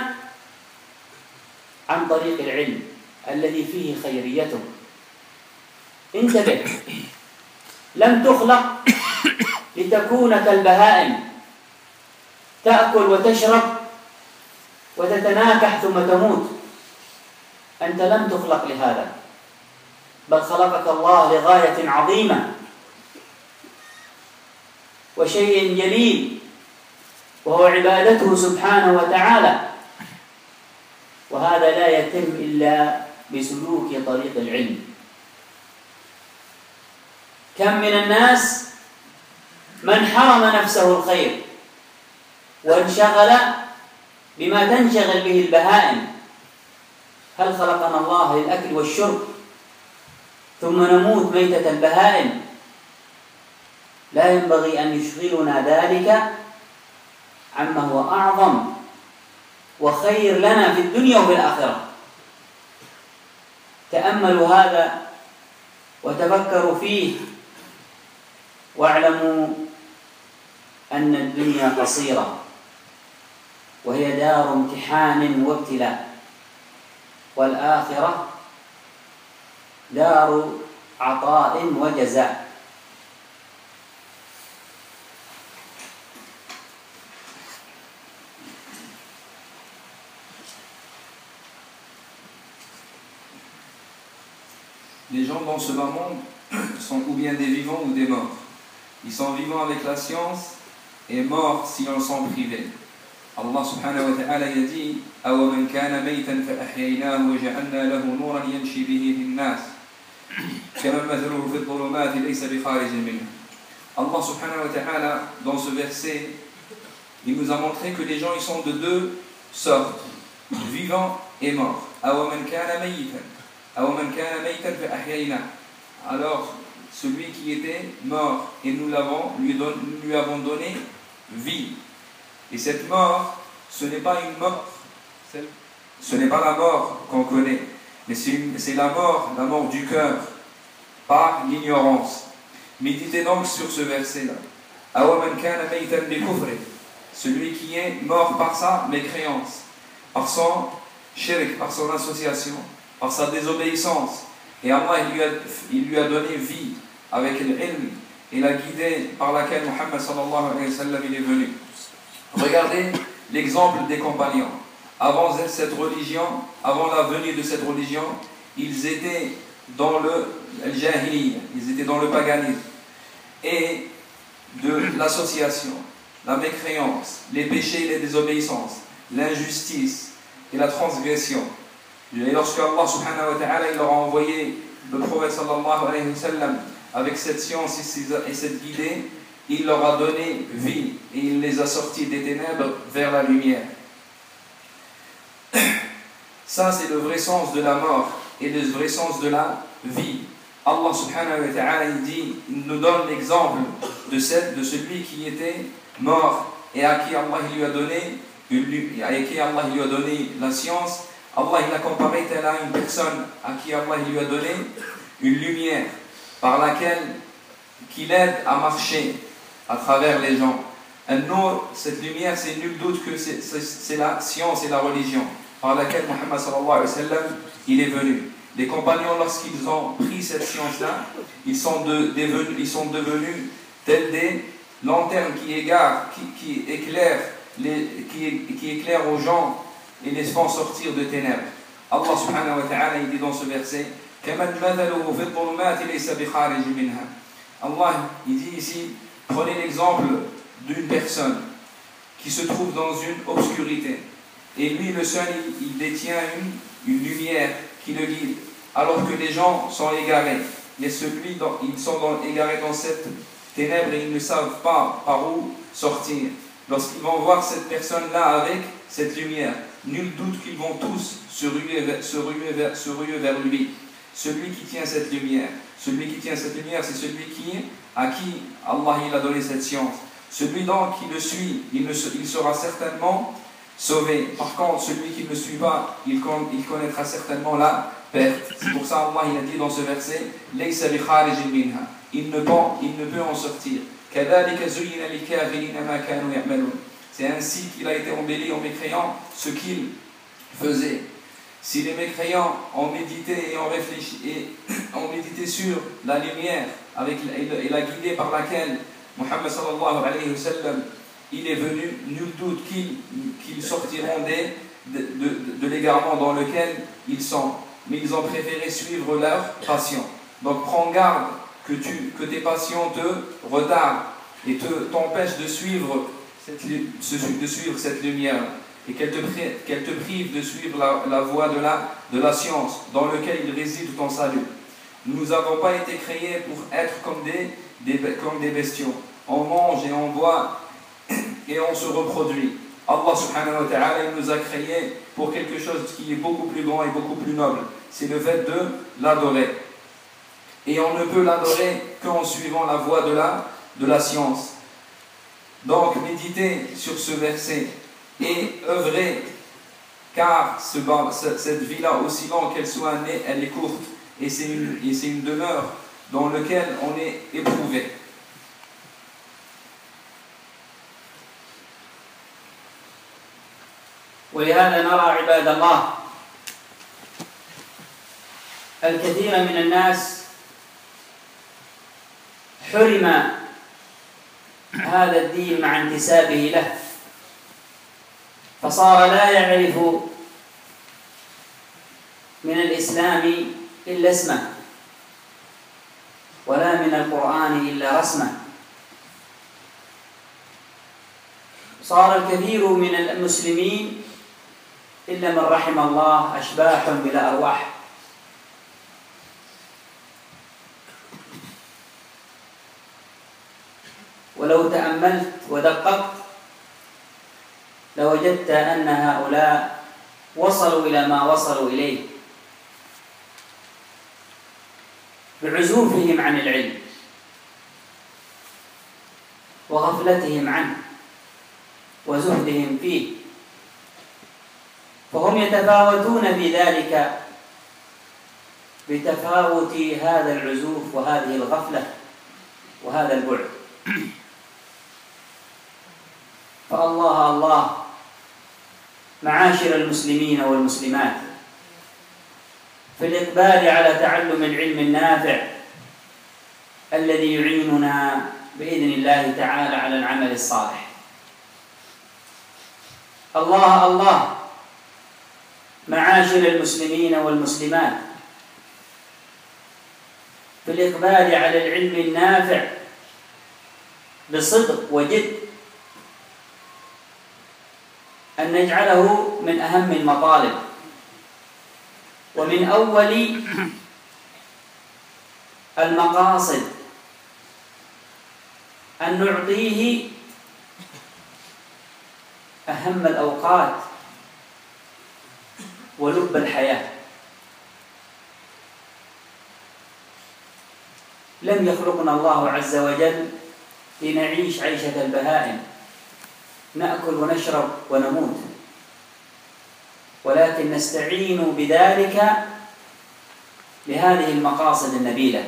A: عن طريق العلم الذي فيه خيريته. انتبه، لم تخلق لتكون كالبهائم تأكل وتشرب وتتناكح ثم تموت. أنت لم تخلق لهذا، بل خلقك الله لغاية عظيمة وشيء جليل، وهو عبادته سبحانه وتعالى، وهذا لا يتم إلا بسلوك طريق العلم. كم من الناس من حرم نفسه الخير وانشغل بما تنشغل به البهائم. هل خلقنا الله للأكل والشرب ثم نموت ميتة البهائم؟ لا ينبغي أن يشغلنا ذلك عما هو أعظم وخير لنا في الدنيا وفي الآخرة. تأملوا هذا وتفكروا فيه، واعلموا أن الدنيا قصيرة وهي دار امتحان وابتلاء، والآخرة دار عطاء وجزاء.
B: Les gens dans ce bas monde sont ou bien des vivants ou des morts. Ils sont vivants avec la science et morts si on s'en privait. Allah subhanahu wa ta'ala a dit أَوَمَنْ كَانَ مَيْتًا فَأَحْيَيْنَاهُ وَجَعَلْنَا لَهُ نُورًا يَمْشِي بِهِ فِي النَّاسِ كَمَنْ مَثَلُهُ فِي الظُّلُمَاتِ لَيْسَ بِخَارِجٍ مِنْهَا. Allah subhanahu wa ta'ala, dans ce verset, il nous a montré que les gens ils sont de deux sortes, vivants et morts. أَوَمَنْ كَانَ مَيْتًا أَوَمَنْ كَانَ مَيْتًا فَأَحْيَيْنَاهُ. Alors, celui qui était mort et nous l'avons, lui, don, lui avons donné vie. Et cette mort, ce n'est pas une mort, ce n'est pas la mort qu'on connaît, mais c'est la mort, la mort du cœur, par l'ignorance. Méditez donc sur ce verset-là. أَوَمَنْ كَانَ مَيْتًا بِكُفْرٍ. Celui qui est mort par sa mécréance, par son shirk, par son association, par sa désobéissance. Et Allah il lui, a, il lui a donné vie avec l'ilm et la guidée par laquelle Muhammad sallallahu alayhi wa sallam il est venu. Regardez l'exemple des compagnons. Avant cette religion, avant la venue de cette religion, ils étaient dans le jahiliya, ils étaient dans le paganisme et de l'association, la mécréance, les péchés et les désobéissances, l'injustice et la transgression. Et lorsque Allah subhanahu wa ta'ala il leur a envoyé le prophète sallallahu alayhi wa sallam avec cette science et cette guidée, il leur a donné vie et il les a sortis des ténèbres vers la lumière. Ça c'est le vrai sens de la mort et le vrai sens de la vie. Allah subhanahu wa ta'ala il dit, il nous donne l'exemple de, cette, de celui qui était mort et à qui Allah il lui a donné une, à qui Allah il lui a donné la science. Allah il a comparé tel à une personne à qui Allah il lui a donné une lumière par laquelle qui l'aide à marcher à travers les gens. An-Nur, cette lumière, c'est nul doute que c'est la science et la religion par laquelle Muhammad sallallahu alayhi wa sallam il est venu. Les compagnons, lorsqu'ils ont pris cette science-là, ils sont, de, devenus, ils sont devenus tels des lanternes qui égarent, qui, qui, éclairent les, qui, qui éclairent aux gens et les font sortir de ténèbres. Allah subhanahu wa ta'ala il dit dans ce verset كَمَنْ مَثَلُهُ فِي الظُّلُمَاتِ لَيْسَ بِخَارِجٍ مِنْهَا. Allah il dit ici, prenez l'exemple d'une personne qui se trouve dans une obscurité et lui le seul il, il détient une, une lumière qui le guide alors que les gens sont égarés. Et celui dans, ils sont dans, égarés dans cette ténèbre et ils ne savent pas par où sortir. Lorsqu'ils vont voir cette personne-là avec cette lumière, nul doute qu'ils vont tous se ruer, vers, se, ruer vers, se ruer vers lui. Celui qui tient cette lumière, celui qui tient cette lumière, c'est celui qui, à qui Allah il a donné cette science. Celui donc qui le suit, il, ne, il sera certainement sauvé. Par contre, celui qui ne le suit pas, il, il connaîtra certainement la perte. C'est pour ça Allah il a dit dans ce verset, Laysa bi kharijin minha. Il ne peut, il ne peut en sortir. كَذَلِكَ زُيِّنَ لِلْكَافِرِينَ مَا كَانُوا يَعْمَلُونَ. C'est ainsi qu'il a été embelli aux mécréants ce qu'ils faisaient. Si les mécréants ont médité et ont réfléchi et ont médité sur la lumière avec la, et la guidée par laquelle Muhammad sallallahu alayhi wa sallam il est venu, nul doute qu'ils qu'ils sortiront des, de, de, de l'égarement dans lequel ils sont. Mais ils ont préféré suivre leur passion. Donc prends garde que, tu, que tes passions te retardent et te, t'empêchent de suivre, cette, de suivre cette lumière et qu'elle te, qu'elle te prive de suivre la, la voie de la, de la science dans laquelle il réside ton salut. Nous n'avons pas été créés pour être comme des, des, comme des bestiaux. On mange et on boit et on se reproduit. Allah subhanahu wa ta'ala il nous a créés pour quelque chose qui est beaucoup plus grand et beaucoup plus noble. C'est le fait de l'adorer. Et on ne peut l'adorer qu'en suivant la voie de la, de la science. Donc méditez sur ce verset et œuvrez, car ce, cette vie-là, aussi longue qu'elle soit née, elle est courte. Et c'est une, et c'est une demeure dans laquelle on est éprouvé.
A: ولهذا نرى عباد الله الكثير من الناس حرم هذا الدين مع انتسابه له، فصار لا يعرف من الإسلام إلا اسمه ولا من القرآن إلا رسمه. صار الكثير من المسلمين إلا من رحم الله أشباح بلا أرواح. ولو تأملت ودققت لوجدت أن هؤلاء وصلوا إلى ما وصلوا إليه بعزوفهم عن العلم وغفلتهم عنه وزهدهم فيه، فهم يتفاوتون في ذلك بتفاوت هذا العزوف وهذه الغفلة وهذا البعد. فالله الله معاشر المسلمين والمسلمات في الإقبال على تعلم العلم النافع الذي يعيننا بإذن الله تعالى على العمل الصالح. الله الله معاشر المسلمين والمسلمات في الإقبال على العلم النافع بصدق وجد، أن نجعله من أهم المطالب ومن أول المقاصد، أن نعطيه أهم الأوقات ولب الحياة. لم يخلقنا الله عز وجل لنعيش عيشة البهائم نأكل ونشرب ونموت، ولكن نستعين بذلك لهذه المقاصد النبيلة.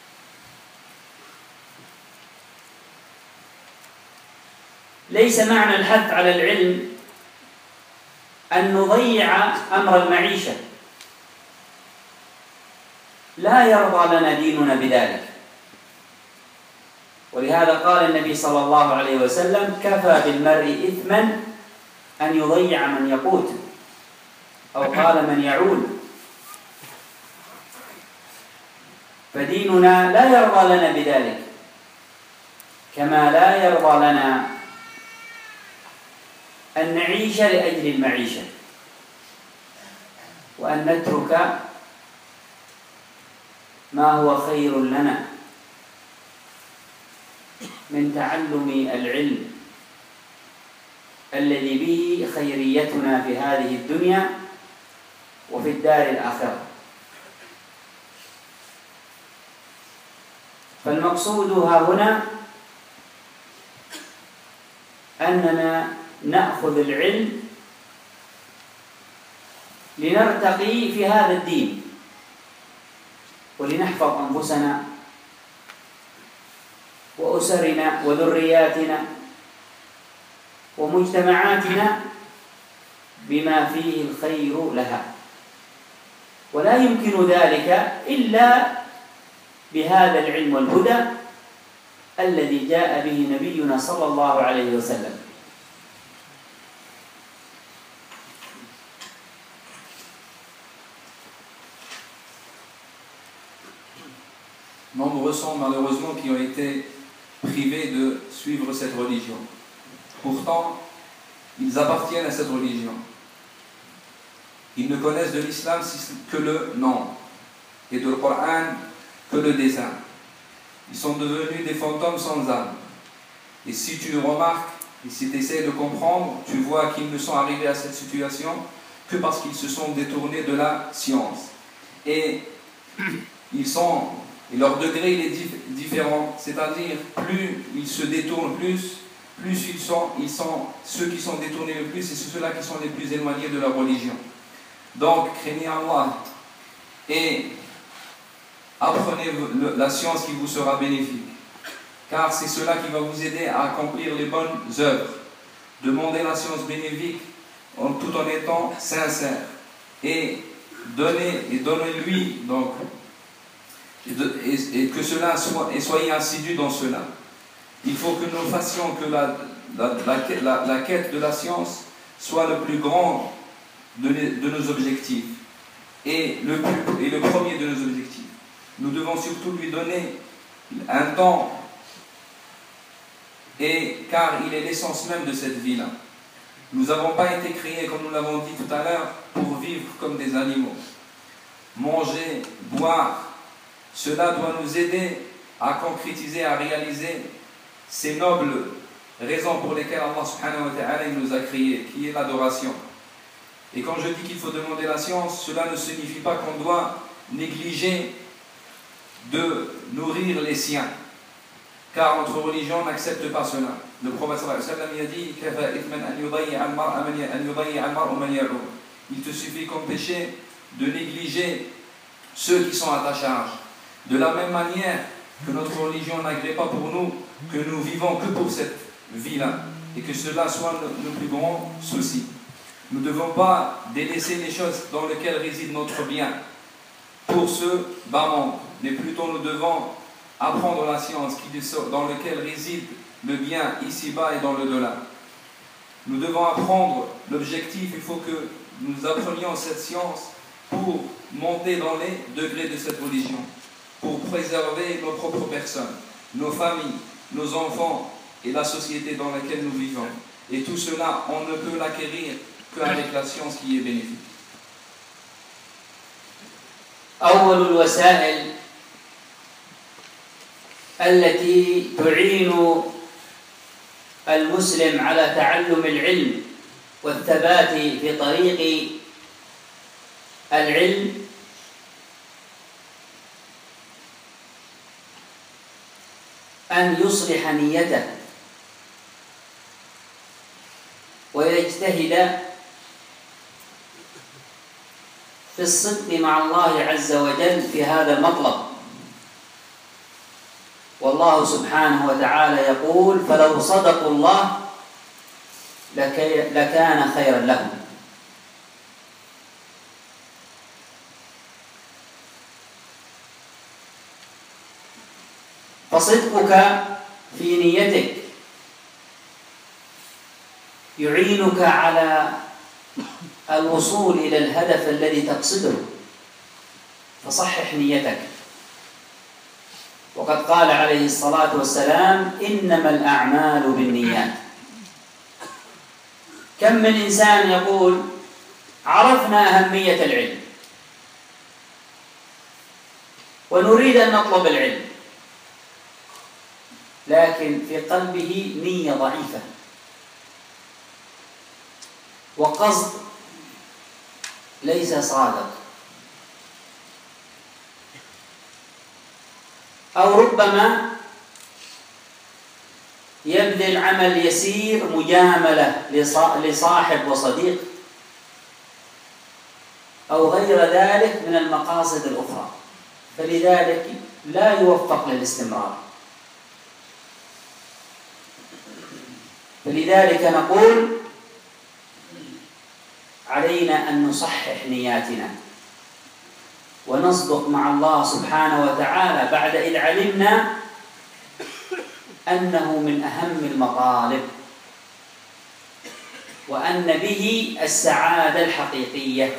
A: ليس معنى الحث على العلم أن نضيع أمر المعيشة، لا يرضى لنا ديننا بذلك. ولهذا قال النبي صلى الله عليه وسلم: كفى بالمرء إثما أن يضيع من يقوت، أو قال من يعول. فديننا لا يرضى لنا بذلك، كما لا يرضى لنا أن نعيش لأجل المعيشة وأن نترك ما هو خير لنا من تعلم العلم الذي به خيريتنا في هذه الدنيا وفي الدار الآخرة. فالمقصود ها هنا أننا نأخذ العلم لنرتقي في هذا الدين ولنحفظ أنفسنا وأسرنا وذرياتنا ومجتمعاتنا بما فيه الخير لها، ولا يمكن ذلك إلا بهذا العلم والهدى الذي جاء به نبينا صلى الله عليه وسلم.
B: Nombreux sont malheureusement qui ont été privés de suivre cette religion. Pourtant, ils appartiennent à cette religion. Ils ne connaissent de l'islam que le nom et de le Coran que le dessin. Ils sont devenus des fantômes sans âme. Et si tu remarques, et si tu essaies de comprendre, tu vois qu'ils ne sont arrivés à cette situation que parce qu'ils se sont détournés de la science. Et ils sont, et leur degré il est dif, différent, c'est-à-dire plus ils se détournent plus, plus ils sont, ils sont ceux qui sont détournés le plus, et c'est ceux-là qui sont les plus éloignés de leur religion. Donc, craignez Allah et apprenez la science qui vous sera bénéfique, car c'est cela qui va vous aider à accomplir les bonnes œuvres. Demandez la science bénéfique en, tout en étant sincère, et donnez et donnez-lui donc et, de, et, et que cela soit et soyez assidus dans cela. Il faut que nous fassions que la, la, la, la, la quête de la science soit le plus grand de, de nos objectifs et le, plus, et le premier de nos objectifs. Nous devons surtout lui donner un temps, et, car il est l'essence même de cette vie-là. Nous n'avons pas été créés, comme nous l'avons dit tout à l'heure, pour vivre comme des animaux. Manger, boire, cela doit nous aider à concrétiser, à réaliser ces nobles raisons pour lesquelles Allah subhanahu wa ta'ala nous a créés, qui est l'adoration. Et quand je dis qu'il faut demander la science, cela ne signifie pas qu'on doit négliger de nourrir les siens, car notre religion n'accepte pas cela. Le prophète sallallahu alayhi wa sallam a dit il te suffit comme péché de négliger ceux qui sont à ta charge. De la même manière que notre religion n'agrée pas pour nous que nous vivons que pour cette vie-là, et que cela soit nos plus grands soucis. Nous ne devons pas délaisser les choses dans lesquelles réside notre bien pour ce bas monde, mais plutôt nous devons apprendre la science dans laquelle réside le bien ici-bas et dans le delà. Nous devons apprendre l'objectif, il faut que nous apprenions cette science pour monter dans les degrés de cette religion, pour préserver nos propres personnes, nos familles, nos enfants et la société dans laquelle nous vivons. Et tout cela, on ne peut l'acquérir qu'avec la science qui est bénéfique.
A: أول الوسائل التي تعين المسلم على تعلم العلم والثبات في طريق العلم أن يصلح نيته ويجتهد في الصدق مع الله عز وجل في هذا المطلب. والله سبحانه وتعالى يقول فلو صدقوا الله لكان خيرا لهم. فصدقك في نيتك يعينك على الوصول إلى الهدف الذي تقصده، فصحح نيتك. وقد قال عليه الصلاة والسلام إنما الأعمال بالنيات. كم من إنسان يقول عرفنا أهمية العلم ونريد أن نطلب العلم، لكن في قلبه نية ضعيفة وقصد ليس صادق، أو ربما يبذل عمل يسير مجاملة لصاحب وصديق أو غير ذلك من المقاصد الأخرى، فلذلك لا يوفق للاستمرار. فلذلك نقول علينا أن نصحح نياتنا ونصدق مع الله سبحانه وتعالى بعد إذ علمنا أنه من أهم المطالب وأن به السعادة الحقيقية.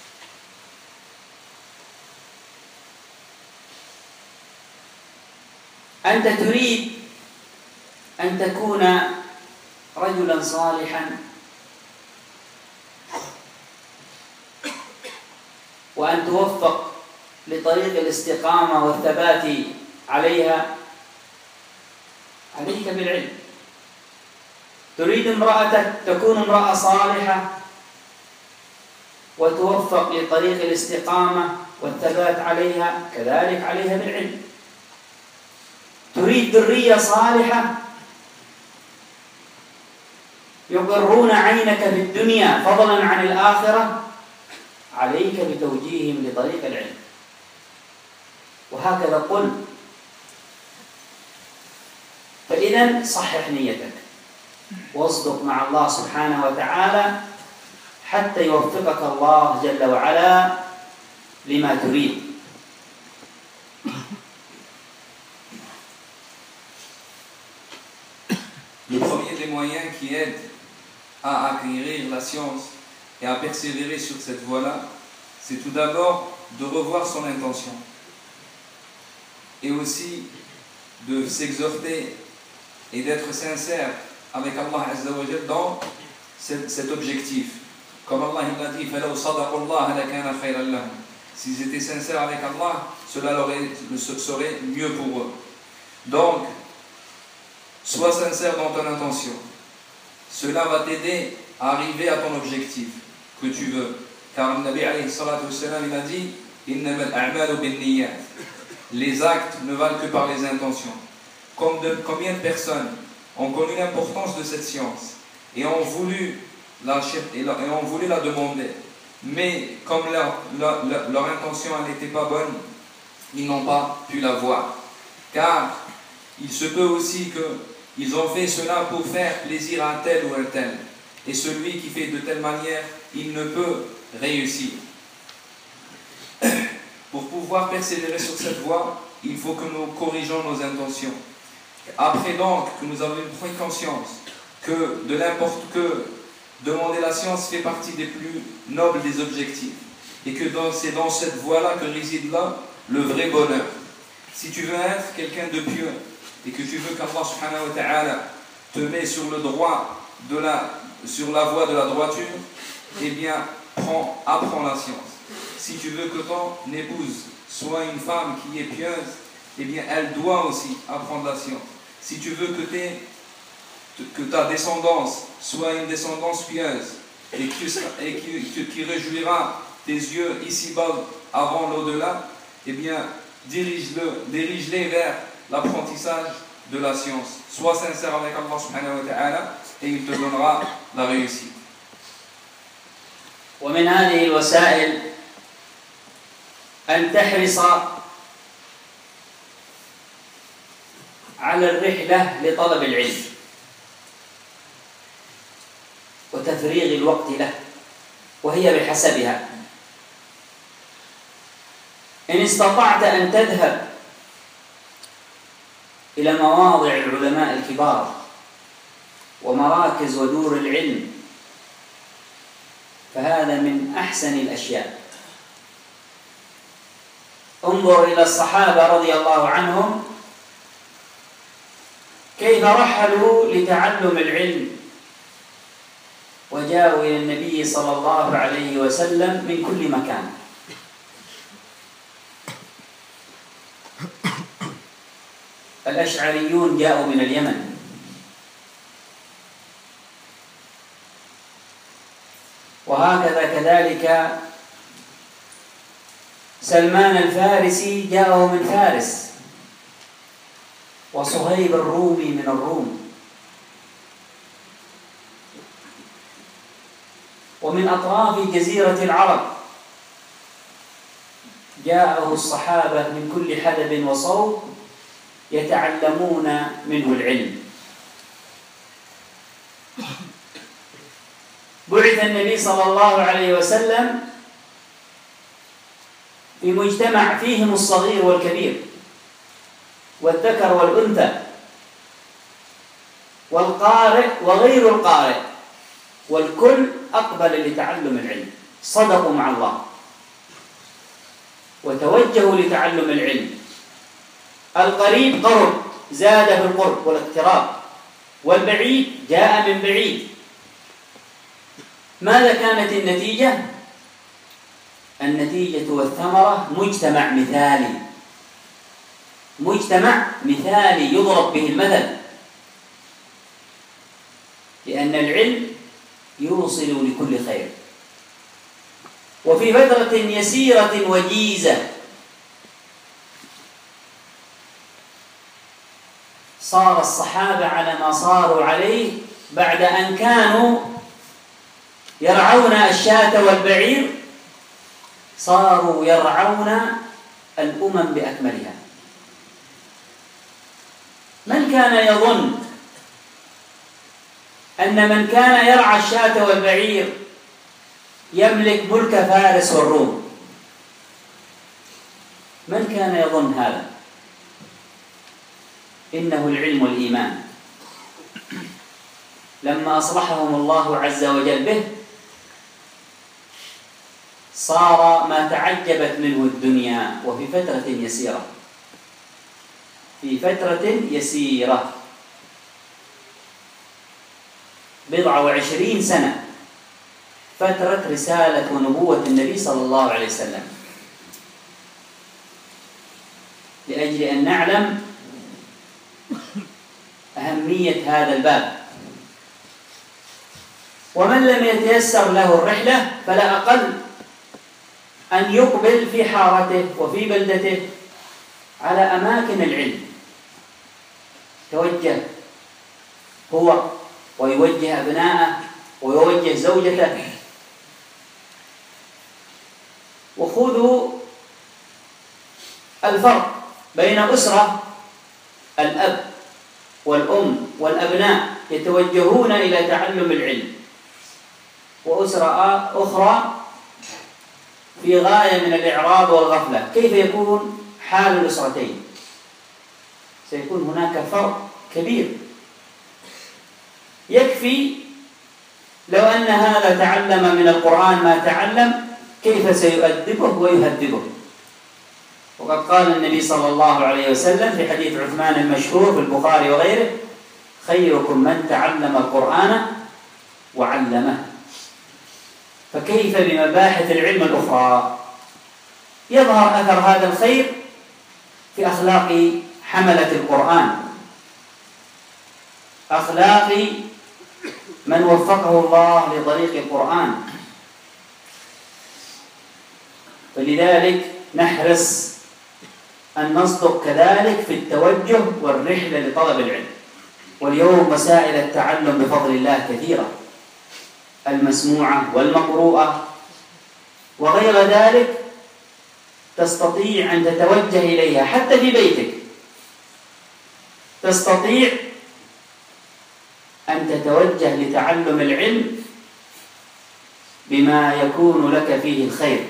A: أنت تريد أن تكون رجلا صالحا وأن توفق لطريق الاستقامة والثبات عليها، عليك بالعلم. تريد امرأتك تكون امرأة صالحة وتوفق لطريق الاستقامة والثبات عليها، كذلك عليها بالعلم. تريد ذرية صالحة يقرون عينك في الدنيا فضلا عن الآخرة، عليك بتوجيههم لطريق العلم. وهكذا قل. فإذا صحح نيتك واصدق مع الله سبحانه وتعالى حتى يوفقك الله جل وعلا لما تريد.
B: Le premier des moyens qui aide à acquérir la science et à persévérer sur cette voie-là, c'est tout d'abord de revoir son intention et aussi de s'exhorter et d'être sincère avec Allah Azza wa Jal dans cet, cet objectif. Comme Allah il a dit, فَلَوْ صَدَقُوا اللَّهَ لَكَانَ خَيْرًا لَهُمْ. S'ils étaient sincères avec Allah, cela leur serait mieux pour eux. Donc, sois sincère dans ton intention. Cela va t'aider à arriver à ton objectif que tu veux. Car le Nabi alayhi salatu wassalam, il a dit إِنَّمَا الْأَعْمَالُ بِالنِّيَّاتِ. Les actes ne valent que par les intentions. Comme de, combien de personnes ont connu l'importance de cette science et ont voulu la, et la, et ont voulu la demander, mais comme leur, leur, leur, leur intention n'était pas bonne, ils n'ont pas pu la voir. Car il se peut aussi qu'ils ont fait cela pour faire plaisir à tel ou à tel. Et celui qui fait de telle manière, il ne peut réussir. Pour pouvoir persévérer sur cette voie, il faut que nous corrigeons nos intentions. Après donc que nous avons une prise conscience que de n'importe que demander la science fait partie des plus nobles des objectifs et que c'est dans cette voie-là que réside là le vrai bonheur. Si tu veux être quelqu'un de pieux et que tu veux qu'Allah subhanahu wa ta'ala te met sur le droit de la, sur la voie de la droiture, eh bien prends, apprends la science. Si tu veux que ton épouse soit une femme qui est pieuse, eh bien elle doit aussi apprendre la science. Si tu veux que, tes, que ta descendance soit une descendance pieuse et qui, et qui, qui réjouira tes yeux ici-bas avant l'au-delà, eh bien dirige-le, dirige-les vers l'apprentissage de la science. Sois sincère avec Allah subhanahu wa ta'ala et il te donnera la réussite.
A: ومن هذه الوسائل أن تحرص على الرحلة لطلب العلم وتفريغ الوقت له، وهي بحسبها. إن استطعت أن تذهب إلى مواضع العلماء الكبار ومراكز ودور العلم فهذا من أحسن الأشياء. انظر إلى الصحابة رضي الله عنهم كيف رحلوا لتعلم العلم وجاءوا إلى النبي صلى الله عليه وسلم من كل مكان. الأشعريون جاءوا من اليمن، وهكذا كذلك سلمان الفارسي جاءه من فارس، وصهيب الرومي من الروم، ومن أطراف جزيرة العرب جاءه الصحابة من كل حدب وصوب يتعلمون منه العلم. بعث النبي صلى الله عليه وسلم في مجتمع فيهم الصغير والكبير والذكر والأنثى والقارئ وغير القارئ، والكل أقبل لتعلم العلم، صدقوا مع الله وتوجهوا لتعلم العلم. القريب قرب، زاد في القرب والاقتراب، والبعيد جاء من بعيد. ماذا كانت النتيجة؟ النتيجة والثمرة مجتمع مثالي، مجتمع مثالي يضرب به المثل، لأن العلم يوصل لكل خير. وفي فترة يسيرة وجيزة صار الصحابة على ما صاروا عليه بعد أن كانوا يرعون الشاة والبعير، صاروا يرعون الأمم بأكملها. من كان يظن أن من كان يرعى الشاة والبعير يملك ملك فارس والروم؟ من كان يظن هذا؟ إنه العلم والإيمان. لما أصلحهم الله عز وجل به صار ما تعجبت منه الدنيا، وفي فترة يسيرة، في فترة يسيرة بضع وعشرين سنة، فترة رسالة ونبوة النبي صلى الله عليه وسلم، لأجل أن نعلم أهمية هذا الباب. ومن لم يتيسر له الرحلة فلا أقل أن يقبل في حارته وفي بلدته على أماكن العلم، توجه هو ويوجه أبناءه ويوجه زوجته. وخذوا الفرق بين أسرة الأب والأم والأبناء يتوجهون إلى تعلم العلم، وأسرة أخرى في غاية من الإعراض والغفلة. كيف يكون حال الأسرتين؟ سيكون هناك فرق كبير. يكفي لو أن هذا تعلم من القرآن ما تعلم، كيف سيؤدبه ويهذبه. وقد قال النبي صلى الله عليه وسلم في حديث عثمان المشهور في البخاري وغيره: خيركم من تعلم القرآن وعلمه. فكيف بمباحث العلم الأخرى؟ يظهر أثر هذا الخير في أخلاق حملة القرآن، أخلاق من وفقه الله لطريق القرآن. فلذلك نحرص أن نصدق كذلك في التوجه والرحلة لطلب العلم. واليوم وسائل التعلم بفضل الله كثيرة، المسموعة والمقروءة وغير ذلك، تستطيع أن تتوجه إليها حتى في بيتك، تستطيع أن تتوجه لتعلم العلم بما يكون لك فيه الخير.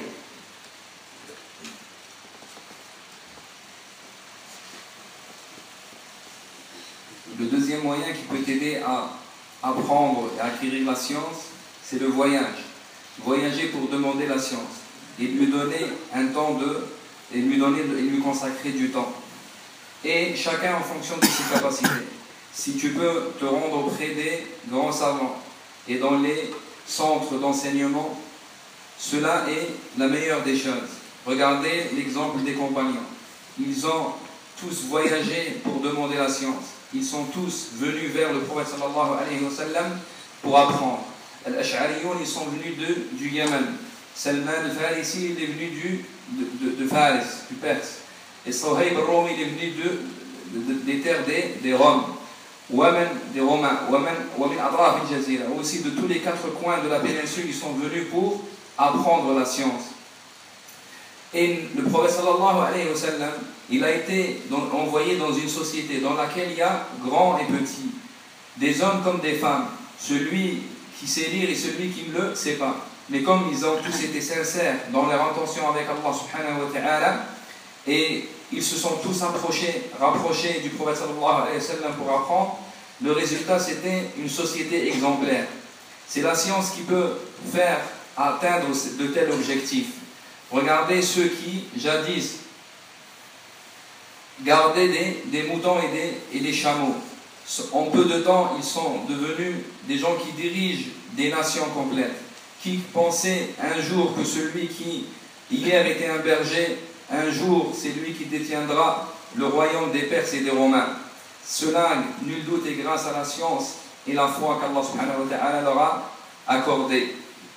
B: Le deuxième moyen qui peut t'aider à apprendre et à acquérir la science, c'est le voyage. Voyager pour demander la science et lui donner un temps de, et lui donner, et lui consacrer du temps. Et chacun en fonction de ses capacités. Si tu peux te rendre auprès des grands savants et dans les centres d'enseignement, cela est la meilleure des choses. Regardez l'exemple des compagnons. Ils ont tous voyagé pour demander la science. Ils sont tous venus vers le prophète sallallahu alayhi wa sallam pour apprendre. Al-Ash'ariyoun, ils sont venus de, du Yémen. Salman al-Farisi, il est venu du, de, de, de Faris, du Perse. Et Sohaib al-Rumi, il est venu de, de, de, des terres des, des Roms. Waman, des Romains. Waman, Wamin Adraf al-Jazira. Aussi de tous les quatre coins de la péninsule, ils sont venus pour apprendre la science. Et le prophète sallallahu alayhi wa sallam, il a été envoyé dans une société dans laquelle il y a grands et petits, des hommes comme des femmes. Celui qui sait lire et celui qui ne le sait pas. Mais comme ils ont tous été sincères dans leur intention avec Allah subhanahu wa ta'ala, et ils se sont tous approchés, rapprochés du prophète sallallahu alayhi wa sallam pour apprendre, le résultat c'était une société exemplaire. C'est la science qui peut faire atteindre de tels objectifs. Regardez ceux qui, jadis, gardaient des, des moutons et des, et des chameaux. En peu de temps, ils sont devenus des gens qui dirigent des nations complètes. Qui pensait un jour que celui qui hier était un berger, un jour c'est lui qui détiendra le royaume des Perses et des Romains. Cela, nul doute, est grâce à la science et la foi qu'Allah subhanahu wa ta'ala leur a accordée.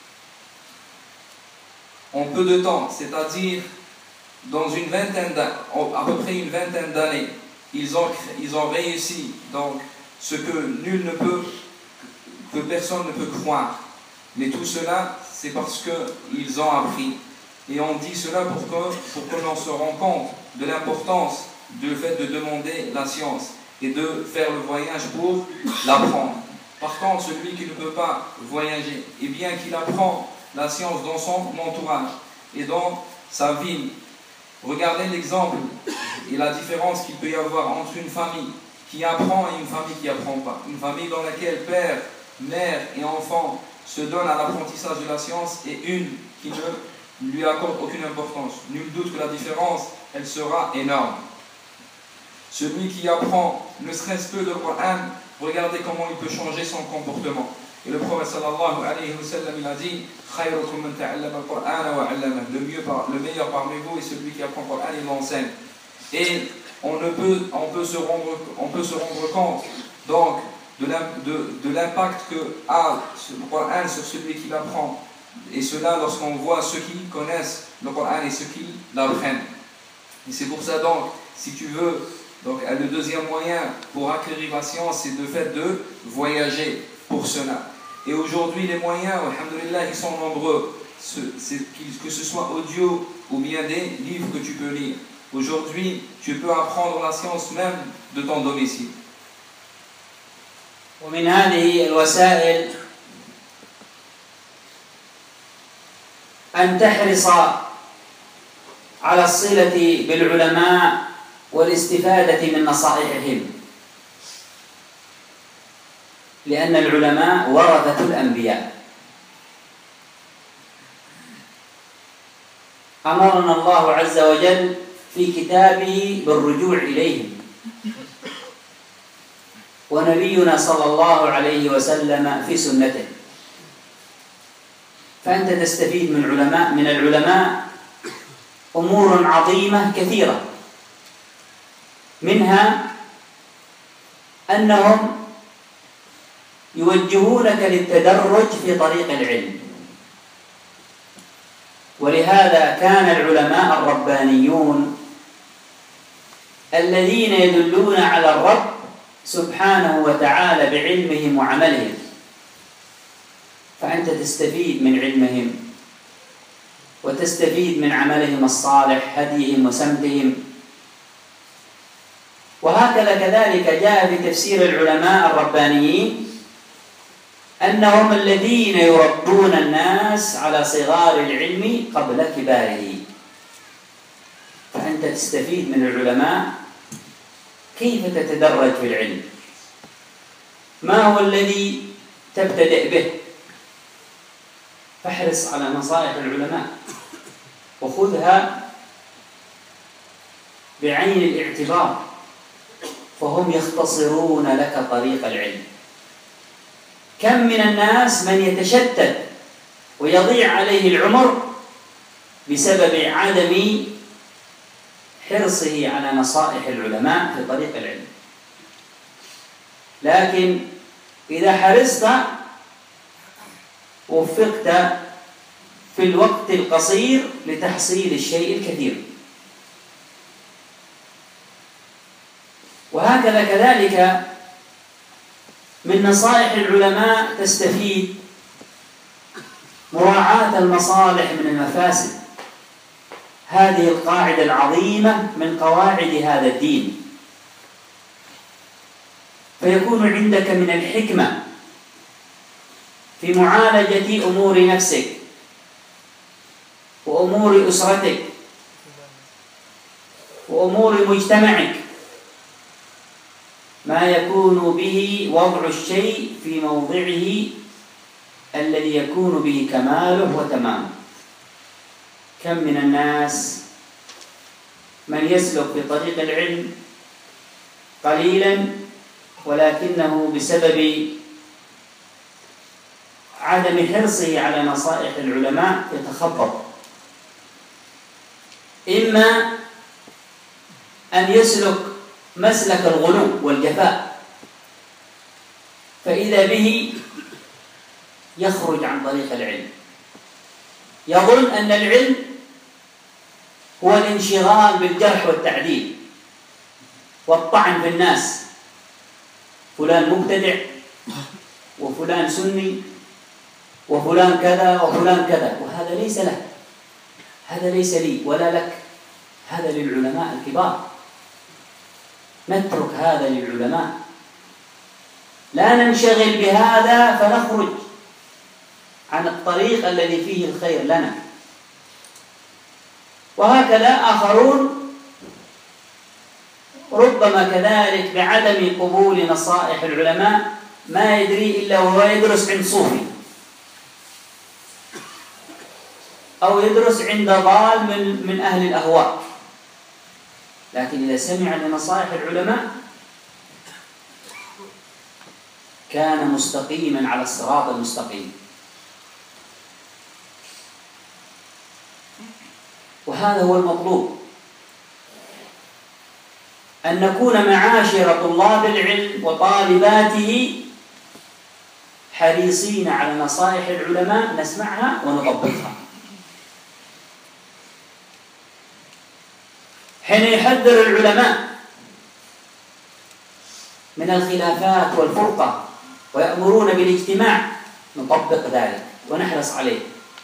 B: En peu de temps, c'est-à-dire dans une vingtaine à peu près une vingtaine d'années, ils ont, ils ont réussi donc ce que nul ne peut, que personne ne peut croire. Mais tout cela, c'est parce qu'ils ont appris. Et on dit cela pour que, pour que l'on se rende compte de l'importance du fait de demander la science et de faire le voyage pour l'apprendre. Par contre, celui qui ne peut pas voyager, et bien qu'il apprend la science dans son entourage et dans sa ville, regardez l'exemple et la différence qu'il peut y avoir entre une famille qui apprend et une famille qui n'apprend pas. Une famille dans laquelle père, mère et enfant se donnent à l'apprentissage de la science et une qui ne lui accorde aucune importance. Nul doute que la différence, elle sera énorme. Celui qui apprend ne serait-ce que le Coran, regardez comment il peut changer son comportement. Et le prophète sallallahu alayhi wa sallam, il a dit le, mieux par, le meilleur parmi vous est celui qui apprend le Coran et l'enseigne. Et on, ne peut, on, peut se rendre, on peut se rendre compte donc de l'impact que a le Coran sur celui qui l'apprend. Et cela lorsqu'on voit ceux qui connaissent le Coran et ceux qui l'apprennent. Et c'est pour ça donc, si tu veux, donc le deuxième moyen pour acquérir la science, c'est le fait de voyager pour cela. Et aujourd'hui, les moyens, alhamdoulilah, ils sont nombreux, que ce soit audio ou bien des livres que tu peux lire. Aujourd'hui, tu peux apprendre la science même de ton domicile.
A: ومن هذه الوسائل أن تحرص على الصلة بالعلماء والاستفادة من نصائحهم، لأن العلماء ورثة الأنبياء. أمرنا الله عز وجل في كتابه بالرجوع إليهم، ونبينا صلى الله عليه وسلم في سنته. فأنت تستفيد من علماء من العلماء أمور عظيمة كثيرة، منها أنهم يوجهونك للتدرج في طريق العلم. ولهذا كان العلماء الربانيون الذين يدلون على الرب سبحانه وتعالى بعلمهم وعملهم، فأنت تستفيد من علمهم وتستفيد من عملهم الصالح، هديهم وسمتهم. وهكذا كذلك جاء في تفسير العلماء الربانيين أنهم الذين يربون الناس على صغار العلم قبل كباره. فأنت تستفيد من العلماء كيف تتدرج في العلم، ما هو الذي تبتدئ به. فاحرص على نصائح العلماء وخذها بعين الاعتبار، فهم يختصرون لك طريق العلم. كم من الناس من يتشتت ويضيع عليه العمر بسبب عدم حرصه على نصائح العلماء في طريق العلم. لكن إذا حرصت وفقت في الوقت القصير لتحصيل الشيء الكثير. وهكذا كذلك من نصائح العلماء تستفيد مراعاة المصالح من المفاسد. هذه القاعدة العظيمة من قواعد هذا الدين. فيكون عندك من الحكمة في معالجة أمور نفسك وأمور أسرتك وأمور مجتمعك ما يكون به وضع الشيء في موضعه الذي يكون به كماله وتمامه. كم من الناس من يسلك في طريق العلم قليلا، ولكنه بسبب عدم حرصه على نصائح العلماء يتخبط، إما أن يسلك مسلك الغلو والجفاء فإذا به يخرج عن طريق العلم، يظن أن العلم هو الانشغال بالجرح والتعديل والطعن في الناس، فلان مبتدع وفلان سني وفلان كذا وفلان كذا، وهذا ليس له، هذا ليس لي ولا لك، هذا للعلماء الكبار. نترك هذا للعلماء، لا ننشغل بهذا فنخرج عن الطريق الذي فيه الخير لنا. وهكذا آخرون ربما كذلك بعدم قبول نصائح العلماء ما يدري إلا وهو يدرس عند صوفي أو يدرس عند ضال من, من أهل الأهواء، لكن إذا سمع لنصائح العلماء كان مستقيما على الصراط المستقيم. وهذا هو المطلوب، أن نكون معاشر طلاب العلم وطالباته حريصين على نصائح العلماء، نسمعها ونطبقها. حين يحذر العلماء من الخلافات والفرقة ويأمرون بالاجتماع نطبق ذلك ونحرص عليه،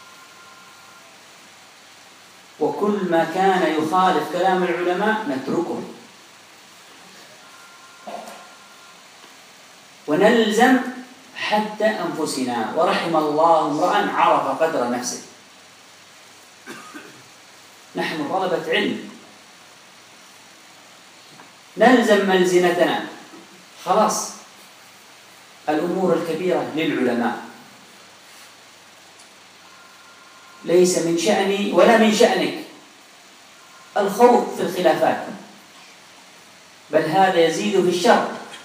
A: وكل ما كان يخالف كلام العلماء نتركه ونلزم حتى أنفسنا. ورحم الله امرأ عرف قدر نفسه. نحن طلبة علم نلزم ملزمتنا، خلاص الأمور الكبيرة للعلماء، ليس من شأني ولا من شأنك الخوض في الخلافات، بل هذا يزيد في الشر.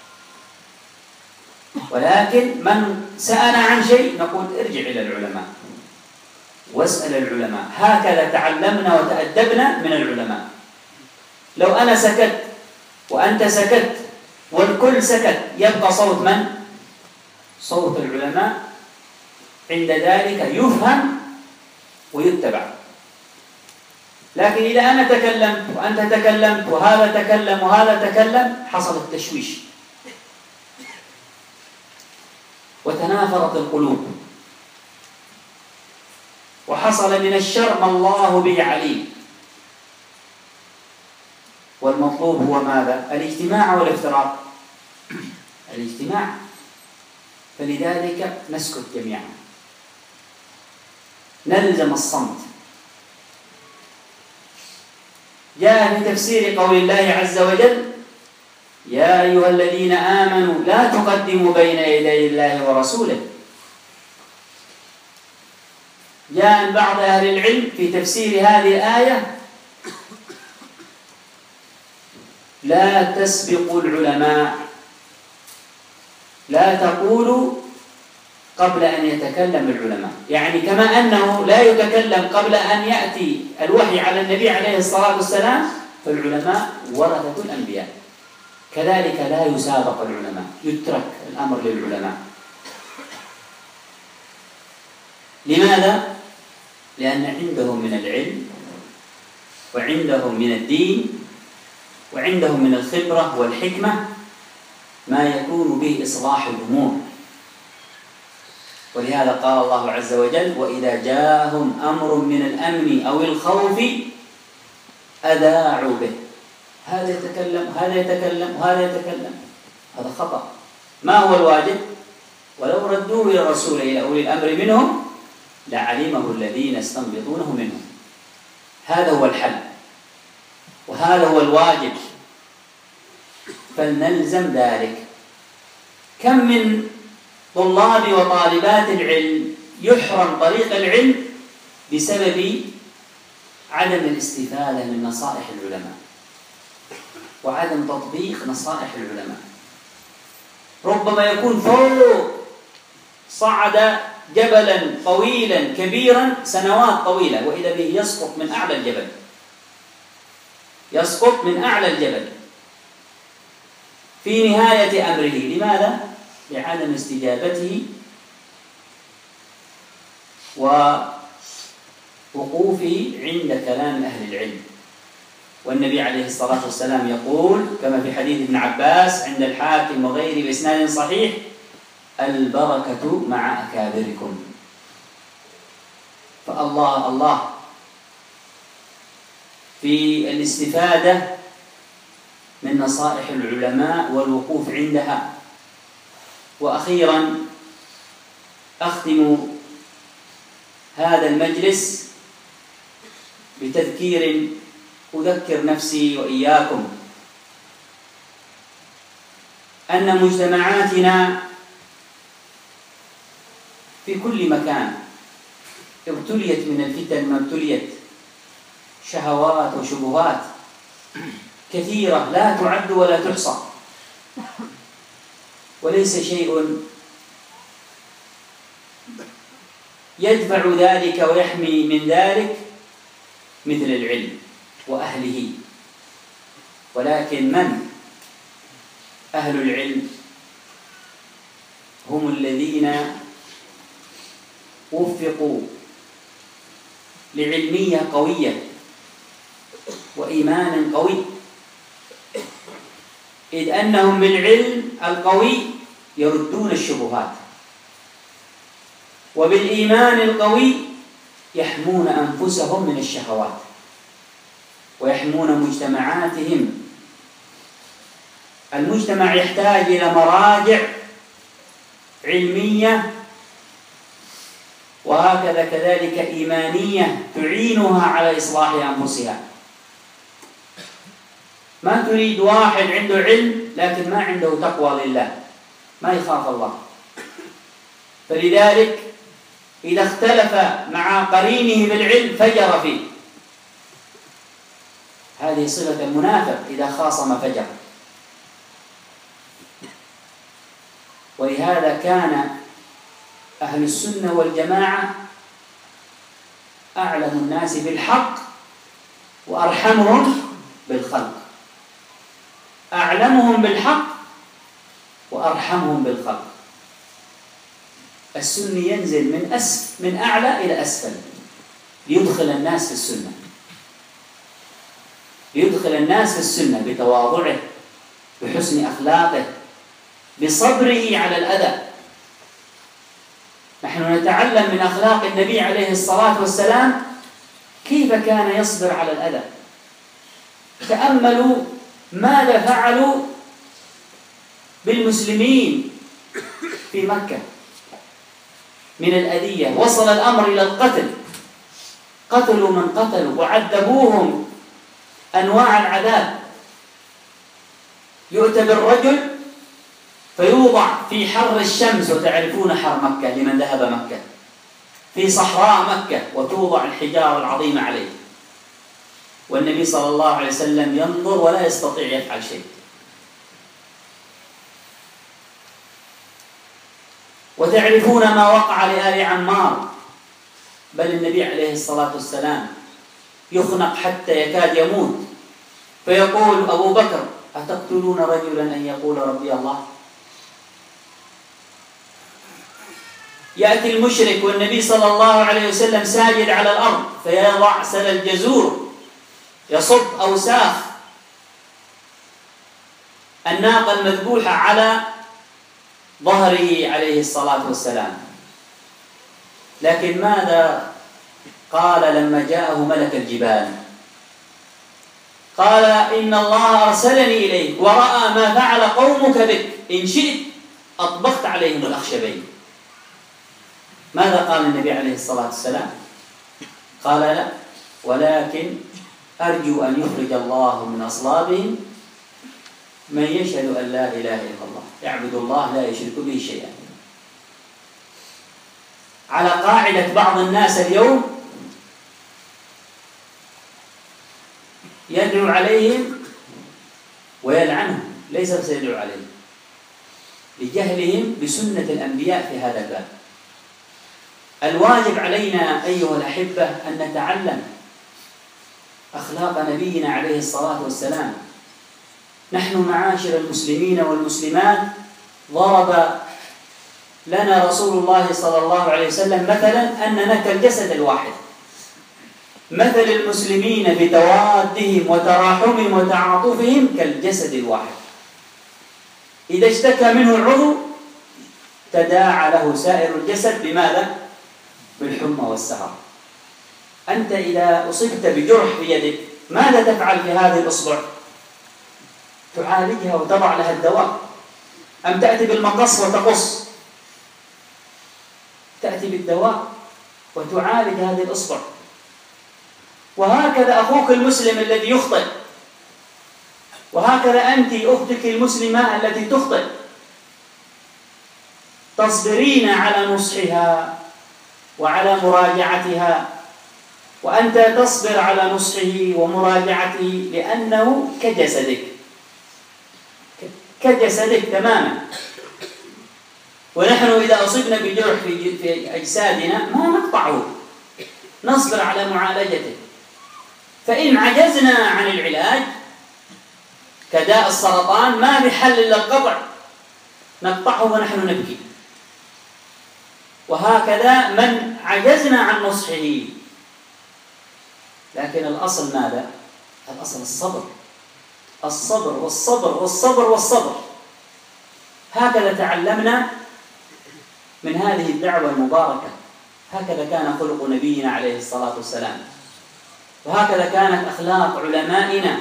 A: ولكن من سأل عن شيء نقول ارجع إلى العلماء واسأل العلماء، هكذا تعلمنا وتأدبنا من العلماء. لو أنا سكت وأنت سكت والكل سكت يبقى صوت من؟ صوت العلماء، عند ذلك يفهم ويتبع. لكن إذا أنا تكلمت وأنت تكلمت وهذا تكلم وهذا تكلم حصل التشويش وتنافرت القلوب وحصل من الشر ما الله به عليم. والمطلوب هو ماذا؟ الاجتماع والافتراق. الاجتماع، فلذلك نسكت جميعا، نلزم الصمت. جاء في تفسير قول الله عز وجل: يا أيها الذين آمنوا لا تقدموا بين يدي الله ورسوله. جاء بعض أهل العلم في تفسير هذه الآية: لا تسبقوا العلماء، لا تقولوا قبل أن يتكلم العلماء. يعني كما أنه لا يتكلم قبل أن يأتي الوحي على النبي عليه الصلاة والسلام، فالعلماء ورثة الأنبياء، كذلك لا يسابق العلماء، يترك الأمر للعلماء. لماذا؟ لأن عندهم من العلم وعندهم من الدين وعندهم من الخبرة والحكمة ما يكون به إصلاح الأمور. ولهذا قال الله عز وجل: وإذا جاءهم أمر من الأمن أو الخوف أذاعوا به. هذا يتكلم هذا يتكلم وهذا يتكلم، هذا خطأ. ما هو الواجب؟ ولو ردوه ردوه إلى الرسول إلى أولي الأمر منهم لعلمه الذين يستنبطونه منهم. هذا هو الحل وهذا هو الواجب، فلنلزم ذلك. كم من طلاب وطالبات العلم يحرم طريق العلم بسبب عدم الاستفادة من نصائح العلماء وعدم تطبيق نصائح العلماء. ربما يكون فوق، صعد جبلا طويلا كبيرا سنوات طويلة، وإذا به يسقط من أعلى الجبل، يسقط من أعلى الجبل في نهاية أمره. لماذا؟ لعدم استجابته ووقوفه عند كلام أهل العلم. والنبي عليه الصلاة والسلام يقول كما في حديث ابن عباس عند الحاكم وغيره بإسناد صحيح: البركة مع أكابركم. فالله الله في الاستفادة من نصائح العلماء والوقوف عندها. وأخيرا أختم هذا المجلس بتذكير أذكر نفسي وإياكم أن مجتمعاتنا في كل مكان ابتليت من الفتن ما ابتليت، شهوات وشبهات كثيرة لا تعد ولا تحصى، وليس شيء يدفع ذلك ويحمي من ذلك مثل العلم وأهله. ولكن من أهل العلم؟ هم الذين وفقوا لعلمية قوية وإيمان قوي، إذ أنهم بالعلم القوي يردون الشبهات، وبالإيمان القوي يحمون أنفسهم من الشهوات ويحمون مجتمعاتهم. المجتمع يحتاج إلى مراجع علمية وهكذا كذلك إيمانية تعينها على إصلاح أنفسها. ما تريد واحد عنده علم لكن ما عنده تقوى لله، ما يخاف الله، فلذلك إذا اختلف مع قرينه بالعلم فجر فيه. هذه صفة المنافق، إذا خاصم فجر. ولهذا كان أهل السنة والجماعة أعلم الناس بالحق وأرحمهم بالخلق، أعلمهم بالحق وأرحمهم بالخلق. السني ينزل من أسف من أعلى إلى أسفل ليدخل الناس في السنة، ليدخل الناس في السنة بتواضعه، بحسن أخلاقه، بصبره على الأذى. نحن نتعلم من أخلاق النبي عليه الصلاة والسلام كيف كان يصبر على الأذى. تأملوا ماذا فعلوا بالمسلمين في مكة من الأذية، وصل الأمر إلى القتل، قتلوا من قتلوا وعذبوهم أنواع العذاب. يؤتى بالرجل فيوضع في حر الشمس، وتعرفون حر مكة لمن ذهب مكة، في صحراء مكة، وتوضع الحجارة العظيمة عليه، والنبي صلى الله عليه وسلم ينظر ولا يستطيع يفعل شيء. وتعرفون ما وقع لآل عمار، بل النبي عليه الصلاة والسلام يخنق حتى يكاد يموت، فيقول أبو بكر: أتقتلون رجلا أن يقول ربي الله؟ يأتي المشرك والنبي صلى الله عليه وسلم ساجد على الأرض، فيضع سل الجزور يصب أوساخ الناقة المذبوحة على ظهره عليه الصلاة والسلام. لكن ماذا قال لما جاءه ملك الجبال؟ قال: إن الله أرسلني إليك ورأى ما فعل قومك بك، إن شئت أطبقت عليهم الأخشبين. ماذا قال النبي عليه الصلاة والسلام؟ قال لا، ولكن أرجو أن يخرج الله من أصلابهم من يشهد أن لا إله إلا الله يعبد الله لا يشرك به شيئا. على قاعدة بعض الناس اليوم يدعو عليهم ويلعنهم، ليس بس يدعو عليهم، لجهلهم بسنة الأنبياء في هذا الباب. الواجب علينا أيها الأحبة أن نتعلم أخلاق نبينا عليه الصلاة والسلام. نحن معاشر المسلمين والمسلمات ضرب لنا رسول الله صلى الله عليه وسلم مثلا أننا كالجسد الواحد، مثل المسلمين بتوادهم وتراحمهم وتعاطفهم كالجسد الواحد، إذا اشتكى منه العضو تداعى له سائر الجسد بماذا؟ بالحمى والسهر. أنت إذا أصبت بجرح في يدك ماذا تفعل في هذه الأصبع؟ تعالجها وتضع لها الدواء، أم تأتي بالمقص وتقص؟ تأتي بالدواء وتعالج هذه الأصبع. وهكذا أخوك المسلم الذي يخطئ، وهكذا أنت أختك المسلمة التي تخطئ، تصبرين على نصحها وعلى مراجعتها، وأنت تصبر على نصحه ومراجعته لأنه كجسدك كجسدك تماما. ونحن إذا أصبنا بجرح في أجسادنا ما نقطعه، نصبر على معالجته. فإن عجزنا عن العلاج كداء السرطان ما بحل إلا القطع، نقطعه ونحن نبكي. وهكذا من عجزنا عن نصحه، لكن الأصل ماذا؟ الأصل الصبر، الصبر والصبر والصبر والصبر. هكذا تعلمنا من هذه الدعوة المباركة، هكذا كان خلق نبينا عليه الصلاة والسلام، وهكذا كانت أخلاق علمائنا،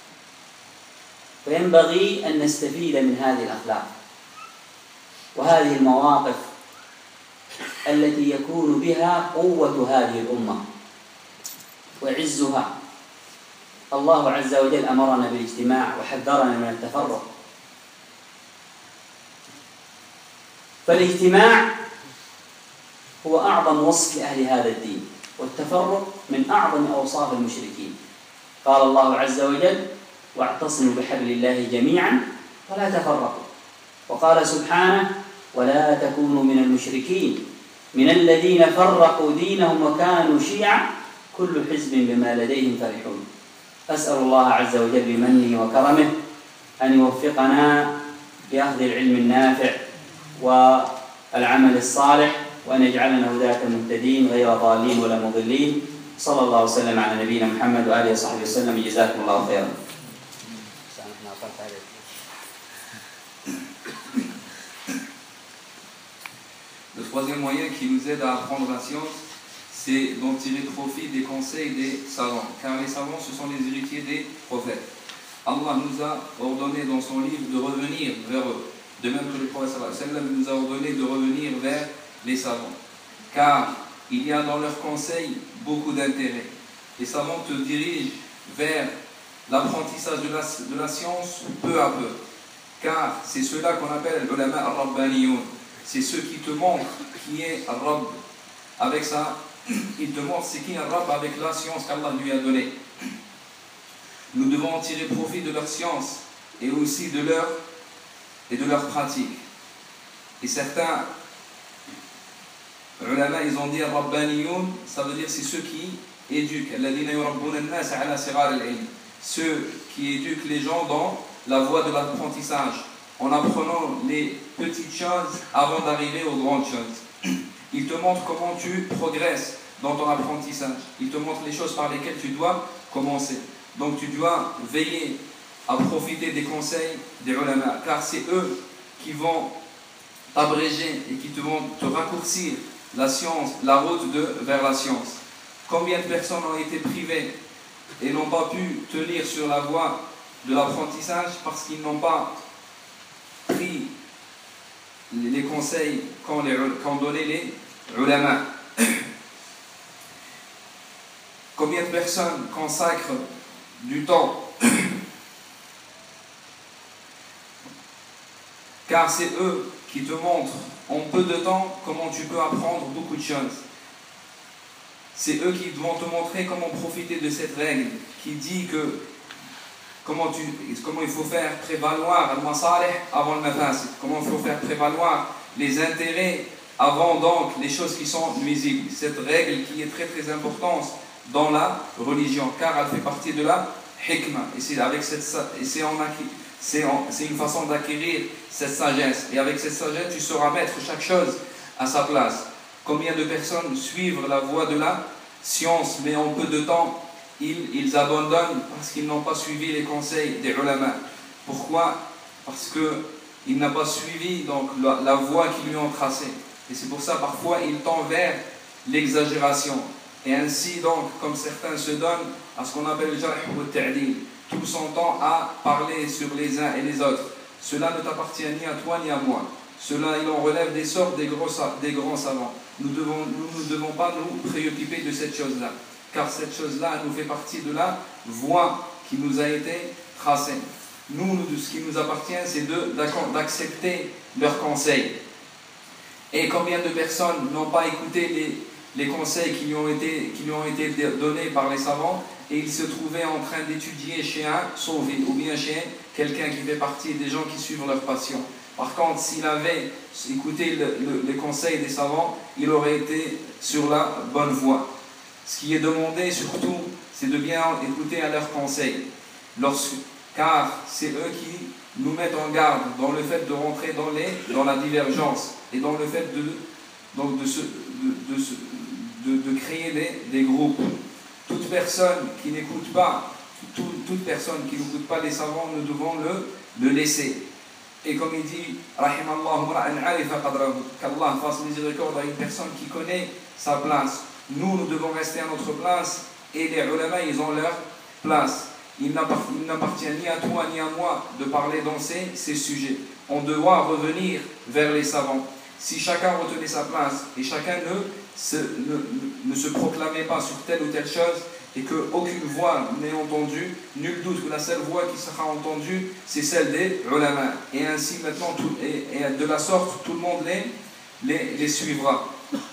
A: فينبغي أن نستفيد من هذه الأخلاق وهذه المواقف التي يكون بها قوة هذه الأمة وعزها. الله عز وجل أمرنا بالاجتماع وحذرنا من التفرق، فالاجتماع هو أعظم وصف لأهل هذا الدين، والتفرق من أعظم أوصاف المشركين. قال الله عز وجل: واعتصموا بحبل الله جميعا ولا تفرقوا. وقال سبحانه: ولا تكونوا من المشركين من الذين فرقوا دينهم وكانوا شيعا كل حزب بما لديهم فرحون. أسأل الله عز وجل بمنه وكرمه أن يوفقنا لأخذ العلم النافع والعمل الصالح، وأن يجعلنا هداة مهتدين غير ضالين ولا مضلين. صلى الله وسلم على نبينا محمد وآله وصحبه وسلم. جزاكم الله خيرا.
B: Le troisième moyen qui nous aide à apprendre la science, c'est d'en tirer profit des conseils des savants, car les savants, ce sont les héritiers des prophètes. Allah nous a ordonné dans son livre de revenir vers eux, de même que le prophète sallallahu alayhi wa sallam nous a ordonné de revenir vers les savants, car il y a dans leurs conseils beaucoup d'intérêt. Les savants te dirigent vers l'apprentissage de la, de la science peu à peu, car c'est cela qu'on appelle l'ulama al-rabbaniyoun. C'est ceux qui te montrent qui est Rabb. Avec ça, ils te montrent c'est qui un Rabb avec la science qu'Allah lui a donnée. Nous devons en tirer profit de leur science et aussi de leur, et de leur pratique. Et certains ulama, ils ont dit Rabbaniyoun, ça veut dire c'est ceux qui éduquent. Ceux qui éduquent les gens dans la voie de l'apprentissage, en apprenant les petites choses avant d'arriver aux grandes choses. Il te montre comment tu progresses dans ton apprentissage. Il te montre les choses par lesquelles tu dois commencer. Donc tu dois veiller à profiter des conseils des ulama, car c'est eux qui vont t'abréger et qui te vont te raccourcir la science, la route de, vers la science. Combien de personnes ont été privées et n'ont pas pu tenir sur la voie de l'apprentissage parce qu'ils n'ont pas pris les conseils qu'ont donné les ulama. Combien de personnes consacrent du temps? Car c'est eux qui te montrent en peu de temps comment tu peux apprendre beaucoup de choses. C'est eux qui vont te montrer comment profiter de cette règle qui dit que comment, tu, comment il faut faire prévaloir al-masalih avant le mafasid, comment il faut faire prévaloir les intérêts avant donc les choses qui sont nuisibles. Cette règle qui est très très importante dans la religion, car elle fait partie de la hikmah. Et c'est avec cette et c'est en c'est c'est une façon d'acquérir cette sagesse. Et avec cette sagesse, tu sauras mettre chaque chose à sa place. Combien de personnes suivent la voie de la science, mais en peu de temps, ils, ils abandonnent parce qu'ils n'ont pas suivi les conseils des ulama. Pourquoi? Parce qu'ils n'ont pas suivi donc, la, la voie qu'ils lui ont tracée. Et c'est pour ça, parfois, ils tendent vers l'exagération. Et ainsi, donc, comme certains se donnent à ce qu'on appelle le jarh ou le ta'dil, tout son temps à parler sur les uns et les autres. Cela ne t'appartient ni à toi ni à moi. Cela, il en relève des sortes des, gros, des grands savants. Nous ne devons, nous, nous devons pas nous préoccuper de cette chose-là, car cette chose-là nous fait partie de la voie qui nous a été tracée. Nous, nous ce qui nous appartient, c'est de, d'accepter leurs conseils. Et combien de personnes n'ont pas écouté les, les conseils qui lui, ont été, qui lui ont été donnés par les savants, et ils se trouvaient en train d'étudier chez un sauvé, ou bien chez quelqu'un qui fait partie des gens qui suivent leur passion. Par contre, s'il avait écouté le, le, les conseils des savants, il aurait été sur la bonne voie. Ce qui est demandé surtout, c'est de bien écouter à leurs conseils, Lorsque, car c'est eux qui nous mettent en garde dans le fait de rentrer dans, les, dans la divergence et dans le fait de, donc de, se, de, de, se, de, de créer des, des groupes. Toute personne qui n'écoute pas, tout, toute personne qui n'écoute pas les savants, nous devons le, le laisser. Et comme il dit, qu'Allah fasse miséricorde à une personne qui connaît sa place. Nous, nous devons rester à notre place et les ulama, ils ont leur place. Il n'appartient ni à toi ni à moi de parler dans ces, ces sujets. On doit revenir vers les savants. Si chacun retenait sa place et chacun ne se, ne, ne se proclamait pas sur telle ou telle chose et qu'aucune voix n'est entendue, nul doute que la seule voix qui sera entendue, c'est celle des ulama. Et ainsi maintenant, tout, et, et de la sorte, tout le monde les, les, les suivra.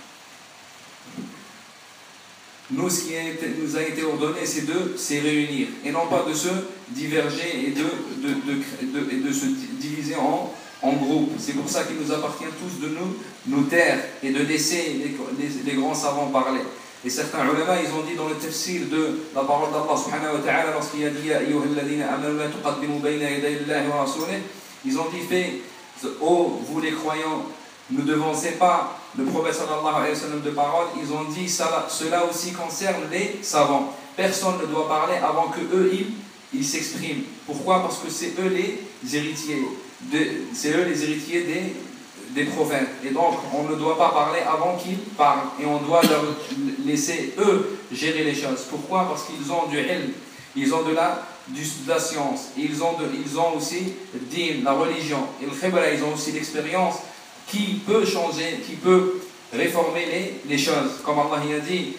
B: Nous, ce qui a été, nous a été ordonné, c'est de se réunir et non pas de se diverger et de, de, de, de, de, de se diviser en, en groupes. C'est pour ça qu'il nous appartient tous de nous, nous taire et de laisser les, les, les grands savants parler. Et certains ulama, ils ont dit dans le tafsir de la parole d'Allah subhanahu wa ta'ala, lorsqu'il a dit Ya ayyuhalladhina amanu la tuqaddimu bayna yaday Allahi wa rasulih, ils ont dit fait, ô vous les croyants, ne devancez pas le prophète sallallahu alayhi wa sallam de parole. Ils ont dit ça, cela aussi concerne les savants. Personne ne doit parler avant que eux ils, ils s'expriment. Pourquoi? Parce que c'est eux les héritiers, de, c'est eux les héritiers des des prophètes. Et donc, on ne doit pas parler avant qu'ils parlent. Et on doit leur laisser, eux, gérer les choses. Pourquoi? Parce qu'ils ont du ilm, ils ont de la, du, de la science. Ils ont, de, ils ont aussi din, la religion. Et le khibra, ils ont aussi l'expérience qui peut changer, qui peut réformer les, les choses. Comme Allah y a dit,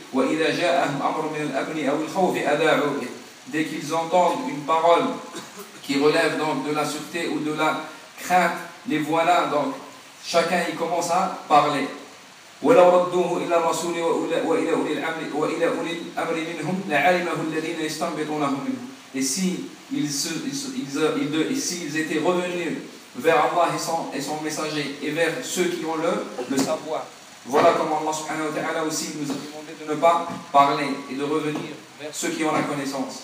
B: dès qu'ils entendent une parole qui relève donc de la sûreté ou de la crainte, les voilà donc. Chacun il commence à parler. Et si ils, se, ils, ils, ils, s'ils étaient revenus vers Allah et son, et son messager et vers ceux qui ont le, le savoir, voilà comment Allah subhanahu wa ta'ala aussi nous a demandé de ne pas parler et de revenir vers ceux qui ont la connaissance.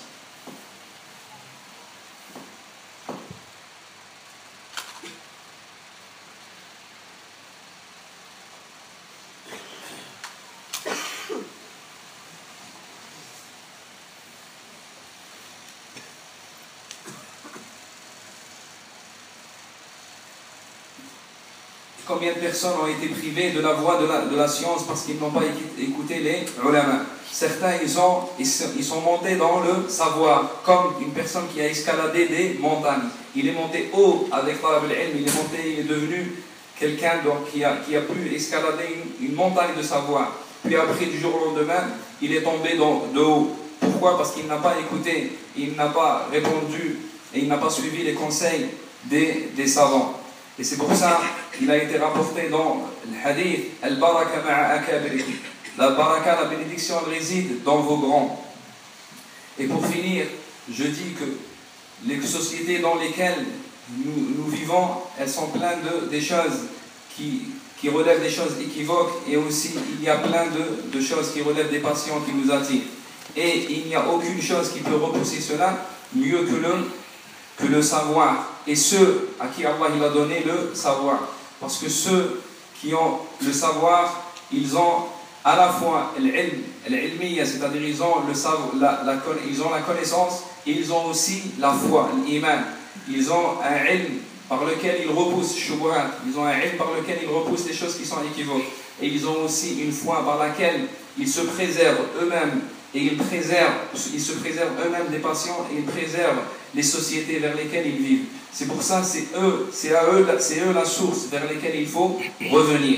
B: Combien de personnes ont été privées de la voie de la, de la science parce qu'ils n'ont pas écouté les ulama. Certains, ils, ont, ils, sont, ils sont montés dans le savoir, comme une personne qui a escaladé des montagnes. Il est monté haut avec talab al-ilm, il est monté, il est devenu quelqu'un donc, qui, a, qui a pu escalader une, une montagne de savoir, puis après du jour au lendemain, il est tombé dans, de haut. Pourquoi? Parce qu'il n'a pas écouté, il n'a pas répondu et il n'a pas suivi les conseils des, des savants. Et c'est pour ça qu'il a été rapporté dans le hadith Al-Baraka ma'a akabirikum. La baraka, la bénédiction, elle réside dans vos grands. Et pour finir, je dis que les sociétés dans lesquelles nous, nous vivons, elles sont pleines de des choses qui, qui relèvent des choses équivoques, et aussi il y a plein de, de choses qui relèvent des passions qui nous attirent. Et il n'y a aucune chose qui peut repousser cela mieux que le, que le savoir. Et ceux à qui Allah il a donné le savoir. Parce que ceux qui ont le savoir, ils ont à la fois l'ilm, l'ilmiya, c'est-à-dire ils ont, le savoir, la, la, ils ont la connaissance, et ils ont aussi la foi, l'iman. Ils ont un ilm par lequel ils repoussent shubuhat, ils ont un ilm par lequel ils repoussent les choses qui sont équivoques. Et ils ont aussi une foi par laquelle ils se préservent eux-mêmes, et ils, préservent, ils se préservent eux-mêmes des passions, et ils préservent les sociétés vers lesquelles ils vivent. C'est pour ça, c'est eux, c'est à eux, c'est eux la source vers laquelle il faut revenir.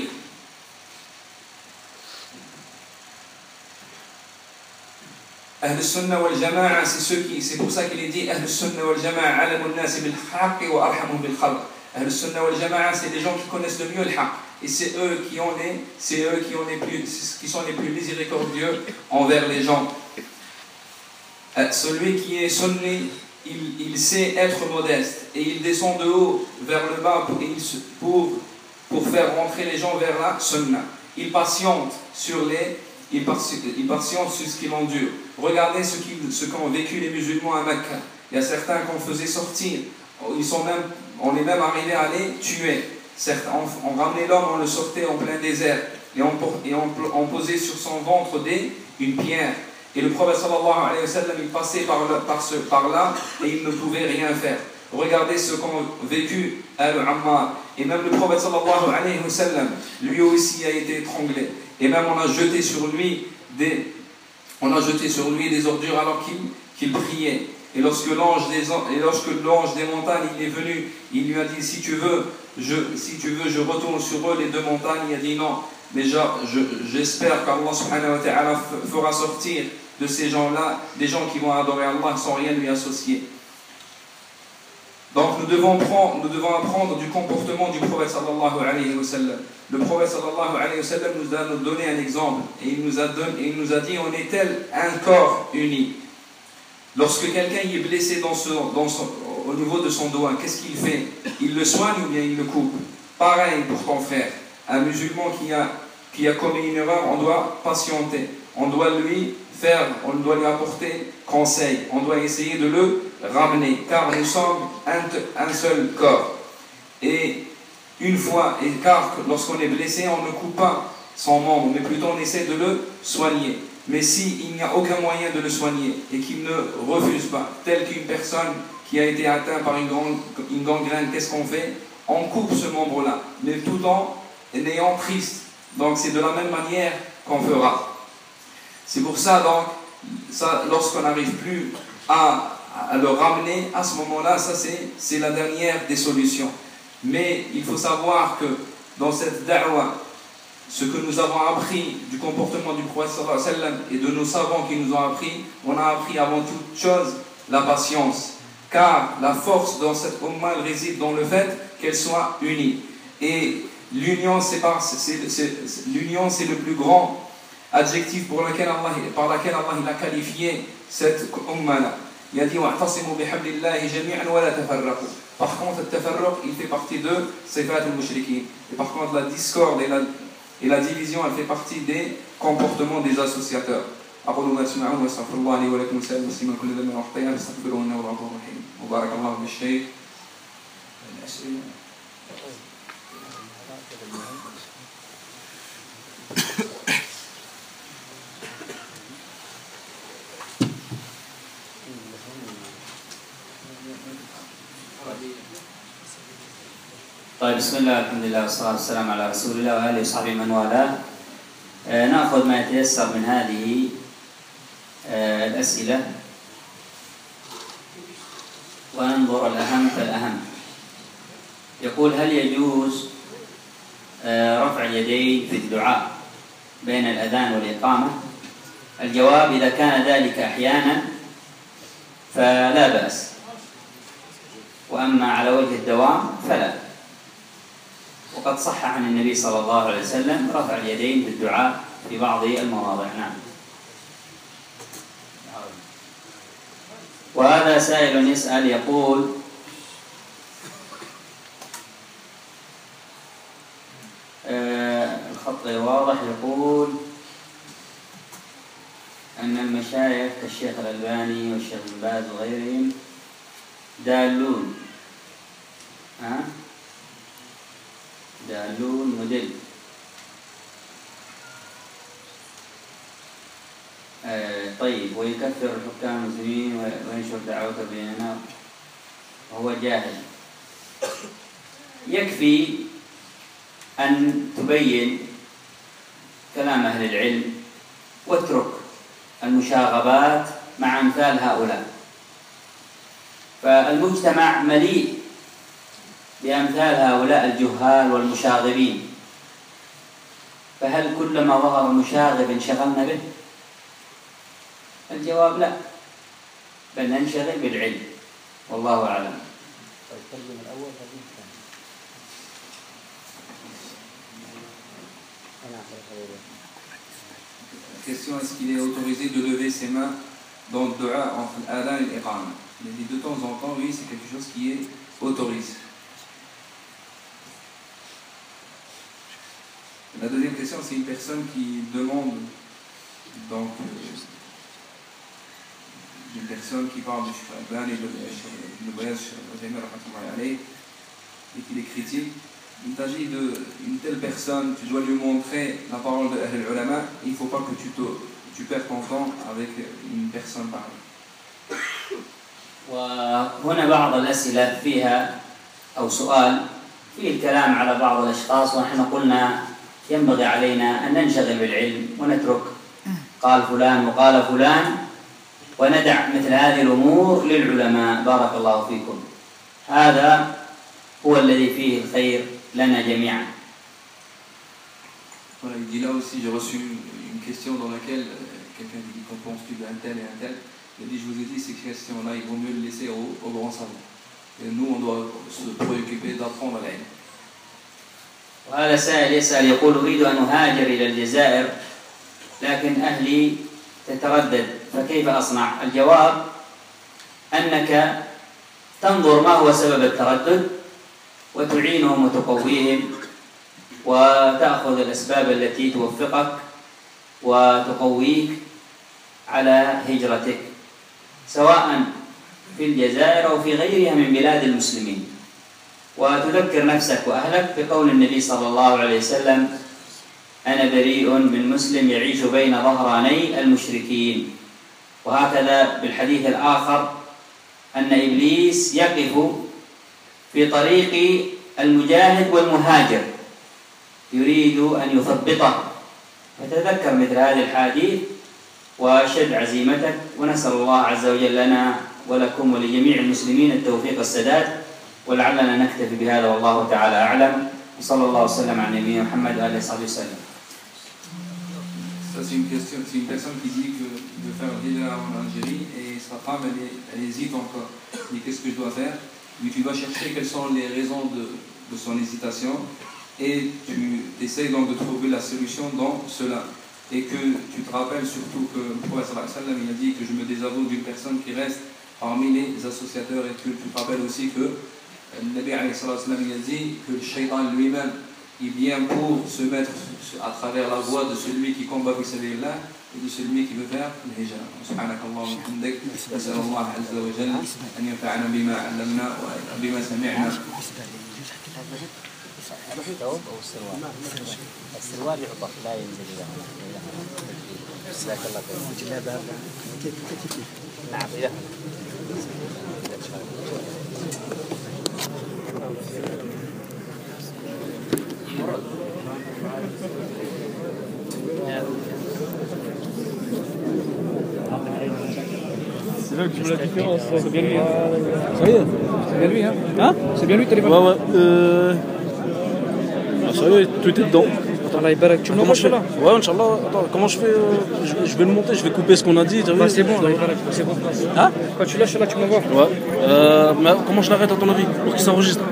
B: Ahl al-Sunnah wal Jama'a, c'est ceux qui, c'est pour ça qu'il est dit Ahl al-Sunnah wal Jama'a alamun nas bil haqq wa arhamu bil khalq. Ahl al-Sunnah wal Jama'a, c'est des gens qui connaissent le mieux le haqq, et c'est eux qui ont les, c'est eux qui ont les plus, qui sont les plus miséricordieux envers les gens. Celui qui est sunni, il, il sait être modeste, et il descend de haut vers le bas pour, pour, pour faire rentrer les gens vers la sunnah. Il patiente sur les Il patiente sur ce qu'il endure. Regardez ce qu'ont ce qu'ont vécu les musulmans à Mecca. Il y a certains qu'on faisait sortir. Ils sont même, on est même arrivé à les tuer. Certains, on, on ramenait l'homme, on le sortait en plein désert. Et on, et on, on posait sur son ventre des, une pierre. Et le prophète sallallahu alayhi wa sallam, il passait par, le, par, ce, par là et il ne pouvait rien faire. Regardez ce qu'ont vécu Al-Ammar. Et même le prophète sallallahu alayhi wa sallam, lui aussi a été étranglé. Et même on a jeté sur lui des, on a jeté sur lui des ordures alors qu'il, qu'il priait. Et lorsque l'ange des, et lorsque l'ange des montagnes il est venu, il lui a dit si tu veux, je, si tu veux, je retourne sur eux les deux montagnes. Il a dit non, mais je, je, j'espère qu'Allah subhanahu wa ta'ala fera sortir de ces gens-là des gens qui vont adorer Allah sans rien lui associer. Donc nous devons, prendre, nous devons apprendre du comportement du prophète sallallahu alayhi wa sallam. Le prophète sallallahu alayhi wa sallam nous a donné un exemple et il nous a, donné, et il nous a dit on est tel un corps uni. Lorsque quelqu'un est blessé dans son, dans son, au niveau de son doigt, qu'est-ce qu'il fait? Il le soigne ou bien il le coupe? Pareil pour ton frère. Un musulman qui a, qui a commis une erreur, on doit patienter. On doit lui faire, on doit lui apporter conseil. On doit essayer de le ramener, car nous sommes un, un seul corps. Et une fois, et car lorsqu'on est blessé, on ne coupe pas son membre, mais plutôt on essaie de le soigner. Mais s'il n'y a aucun moyen de le soigner et qu'il ne refuse pas, tel qu'une personne qui a été atteinte par une, grande, une gangrène, qu'est-ce qu'on fait? On coupe ce membre-là, mais tout en ayant triste. Donc c'est de la même manière qu'on fera. C'est pour ça donc, ça, lorsqu'on n'arrive plus à, à le ramener, à ce moment-là, ça c'est, c'est la dernière des solutions. Mais il faut savoir que dans cette da'wa, ce que nous avons appris du comportement du prophète sallallahu alayhi wa sallam et de nos savants qui nous ont appris, on a appris avant toute chose la patience. Car la force dans cette umma réside dans le fait qu'elle soit unie. Et l'union, c'est, par, c'est, c'est, c'est, l'union, c'est le plus grand adjectif pour laquelle Allah, par laquelle Allah il a qualifié cette umma-là. Il a dit wa'tasimu bihablillahi jami'an wa la tafarraqu. Par contre, le tafarruq, il fait partie de sifat al-mushrikin. Et par contre, la discorde et la, et la division, elle fait partie des comportements des associateurs. أقول ما تسمعون واستغفر الله لي ولكم ولسائر المسلمين كل ذنب وخطيئة فاستغفروه إنه هو الغفور الرحيم. وبارك الله بالشيخ.
A: طيب بسم الله الحمد لله والصلاة والسلام على رسول الله وآله وصحبه من والاه. نأخذ ما يتيسر من هذه الأسئلة وننظر الأهم فالأهم. يقول هل يجوز رفع اليدين في الدعاء بين الأذان والإقامة؟ الجواب: إذا كان ذلك أحيانا فلا بأس، وأما على وجه الدوام فلا. وقد صح عن النبي صلى الله عليه وسلم رفع اليدين في الدعاء في بعض المواضع. نعم. وهذا سائل يسأل يقول: آه الخط غير واضح. يقول أن المشايخ كالشيخ الألباني والشيخ ابن باز وغيرهم دالون ها دالون مدل آه طيب، ويكفر الحكام المسلمين وينشر دعوته بيننا وهو جاهل. يكفي أن تبين كلام أهل العلم واترك المشاغبات مع أمثال هؤلاء، فالمجتمع مليء بأمثال هؤلاء الجهال والمشاغبين، فهل كلما ظهر مشاغب انشغلنا به؟ الجواب لا، بل ننشغل بالعلم، والله أعلم.
B: Question: est-ce qu'il est autorisé de lever ses mains dans le dua entre l'adhan et l'iqama? Il a dit de temps en temps, oui, c'est quelque chose qui est autorisé. La deuxième question, c'est une personne qui demande, donc, euh, une personne qui parle du Cheikh Al-Albani et de voyage et qui les critique. Il s'agit d'une telle personne, tu dois lui montrer la parole de Ahl al-Ulama, il ne faut pas que tu, te, tu perds ton temps avec une personne pareille.
A: وهنا بعض الأسئلة فيها أو سؤال فيه الكلام على بعض الأشخاص، ونحن قلنا ينبغي علينا أن ننشغل بالعلم ونترك قال فلان وقال فلان، وندع مثل هذه الأمور للعلماء. بارك الله فيكم. هذا هو الذي فيه الخير لنا جميعا.
B: Voilà, il dit là aussi, j'ai reçu une, une question dans laquelle quelqu'un dit qu'en penses-tu d'un tel et un tel. Il a dit, je vous ai dit, ces questions-là, il vaut mieux les laisser aux, aux grands savants. Et nous, on doit se préoccuper d'apprendre l'ilm.
A: وهذا سائل يسأل يقول: أريد أن أهاجر إلى الجزائر لكن أهلي تتردد، فكيف أصنع؟ الجواب: أنك تنظر ما هو سبب التردد وتعينهم وتقويهم، وتأخذ الأسباب التي توفقك وتقويك على هجرتك، سواء في الجزائر أو في غيرها من بلاد المسلمين، وتذكر نفسك وأهلك بقول النبي صلى الله عليه وسلم: أنا بريء من مسلم يعيش بين ظهراني المشركين. وهكذا بالحديث الآخر أن إبليس يقف في طريق المجاهد والمهاجر يريد أن يثبطه، فتذكر مثل هذه الحديث وشد عزيمتك، ونسأل الله عز وجل لنا ولكم ولجميع المسلمين التوفيق والسداد، ولعلنا نكتفي بهذا والله تعالى أعلم، وصلى الله وسلم على نبينا محمد وآله وصحبه وسلم.
B: Ça, c'est une question, c'est une personne qui dit que de faire l'hijra en Algérie et sa femme elle, elle hésite encore. Elle dit qu'est-ce que je dois faire? Lui, tu dois chercher quelles sont les raisons de, de son hésitation et tu essayes donc de trouver la solution dans cela. Et que tu te rappelles surtout que le prophète sallallahu alayhi wa sallam il a dit que je me désavoue d'une personne qui reste parmi les associateurs, et que tu te rappelles aussi que le Nabi alayhi wa sallam il a dit que le shaitan lui-même il vient pour se mettre à travers la voie de celui qui combat fi sabilillah et de celui qui veut faire le hijra. Subhanakallah wa bihamdik, nas'al Allah azza wa jalla an yanfa'ana bima 'allamna wa bima sami'na.
C: الثوب او السروال السروال يعطف لا ينزل الى هنا. جزاك الله خير. نعم اذا
D: C'est là que tu vois la différence, c'est bien lui. Ça y est, c'est bien lui, hein? Hein? C'est bien lui, téléphone. Ouais, ouais. Euh... ça y est, tout est dedans.
E: Allah Ibarak, tu me
D: Comment
E: l'envoies
D: je fais?
E: là?
D: Ouais, Inch'Allah. Attends, comment je fais euh, je, je vais le monter, je vais couper ce qu'on a dit. t'as vu
E: Bah, c'est bon, Allah Ibarak, c'est bon.
D: Hein?
E: Quand tu lâches là, tu me l'envoies.
D: Ouais. Euh, mais comment je l'arrête à ton avis? Pour qu'il s'enregistre?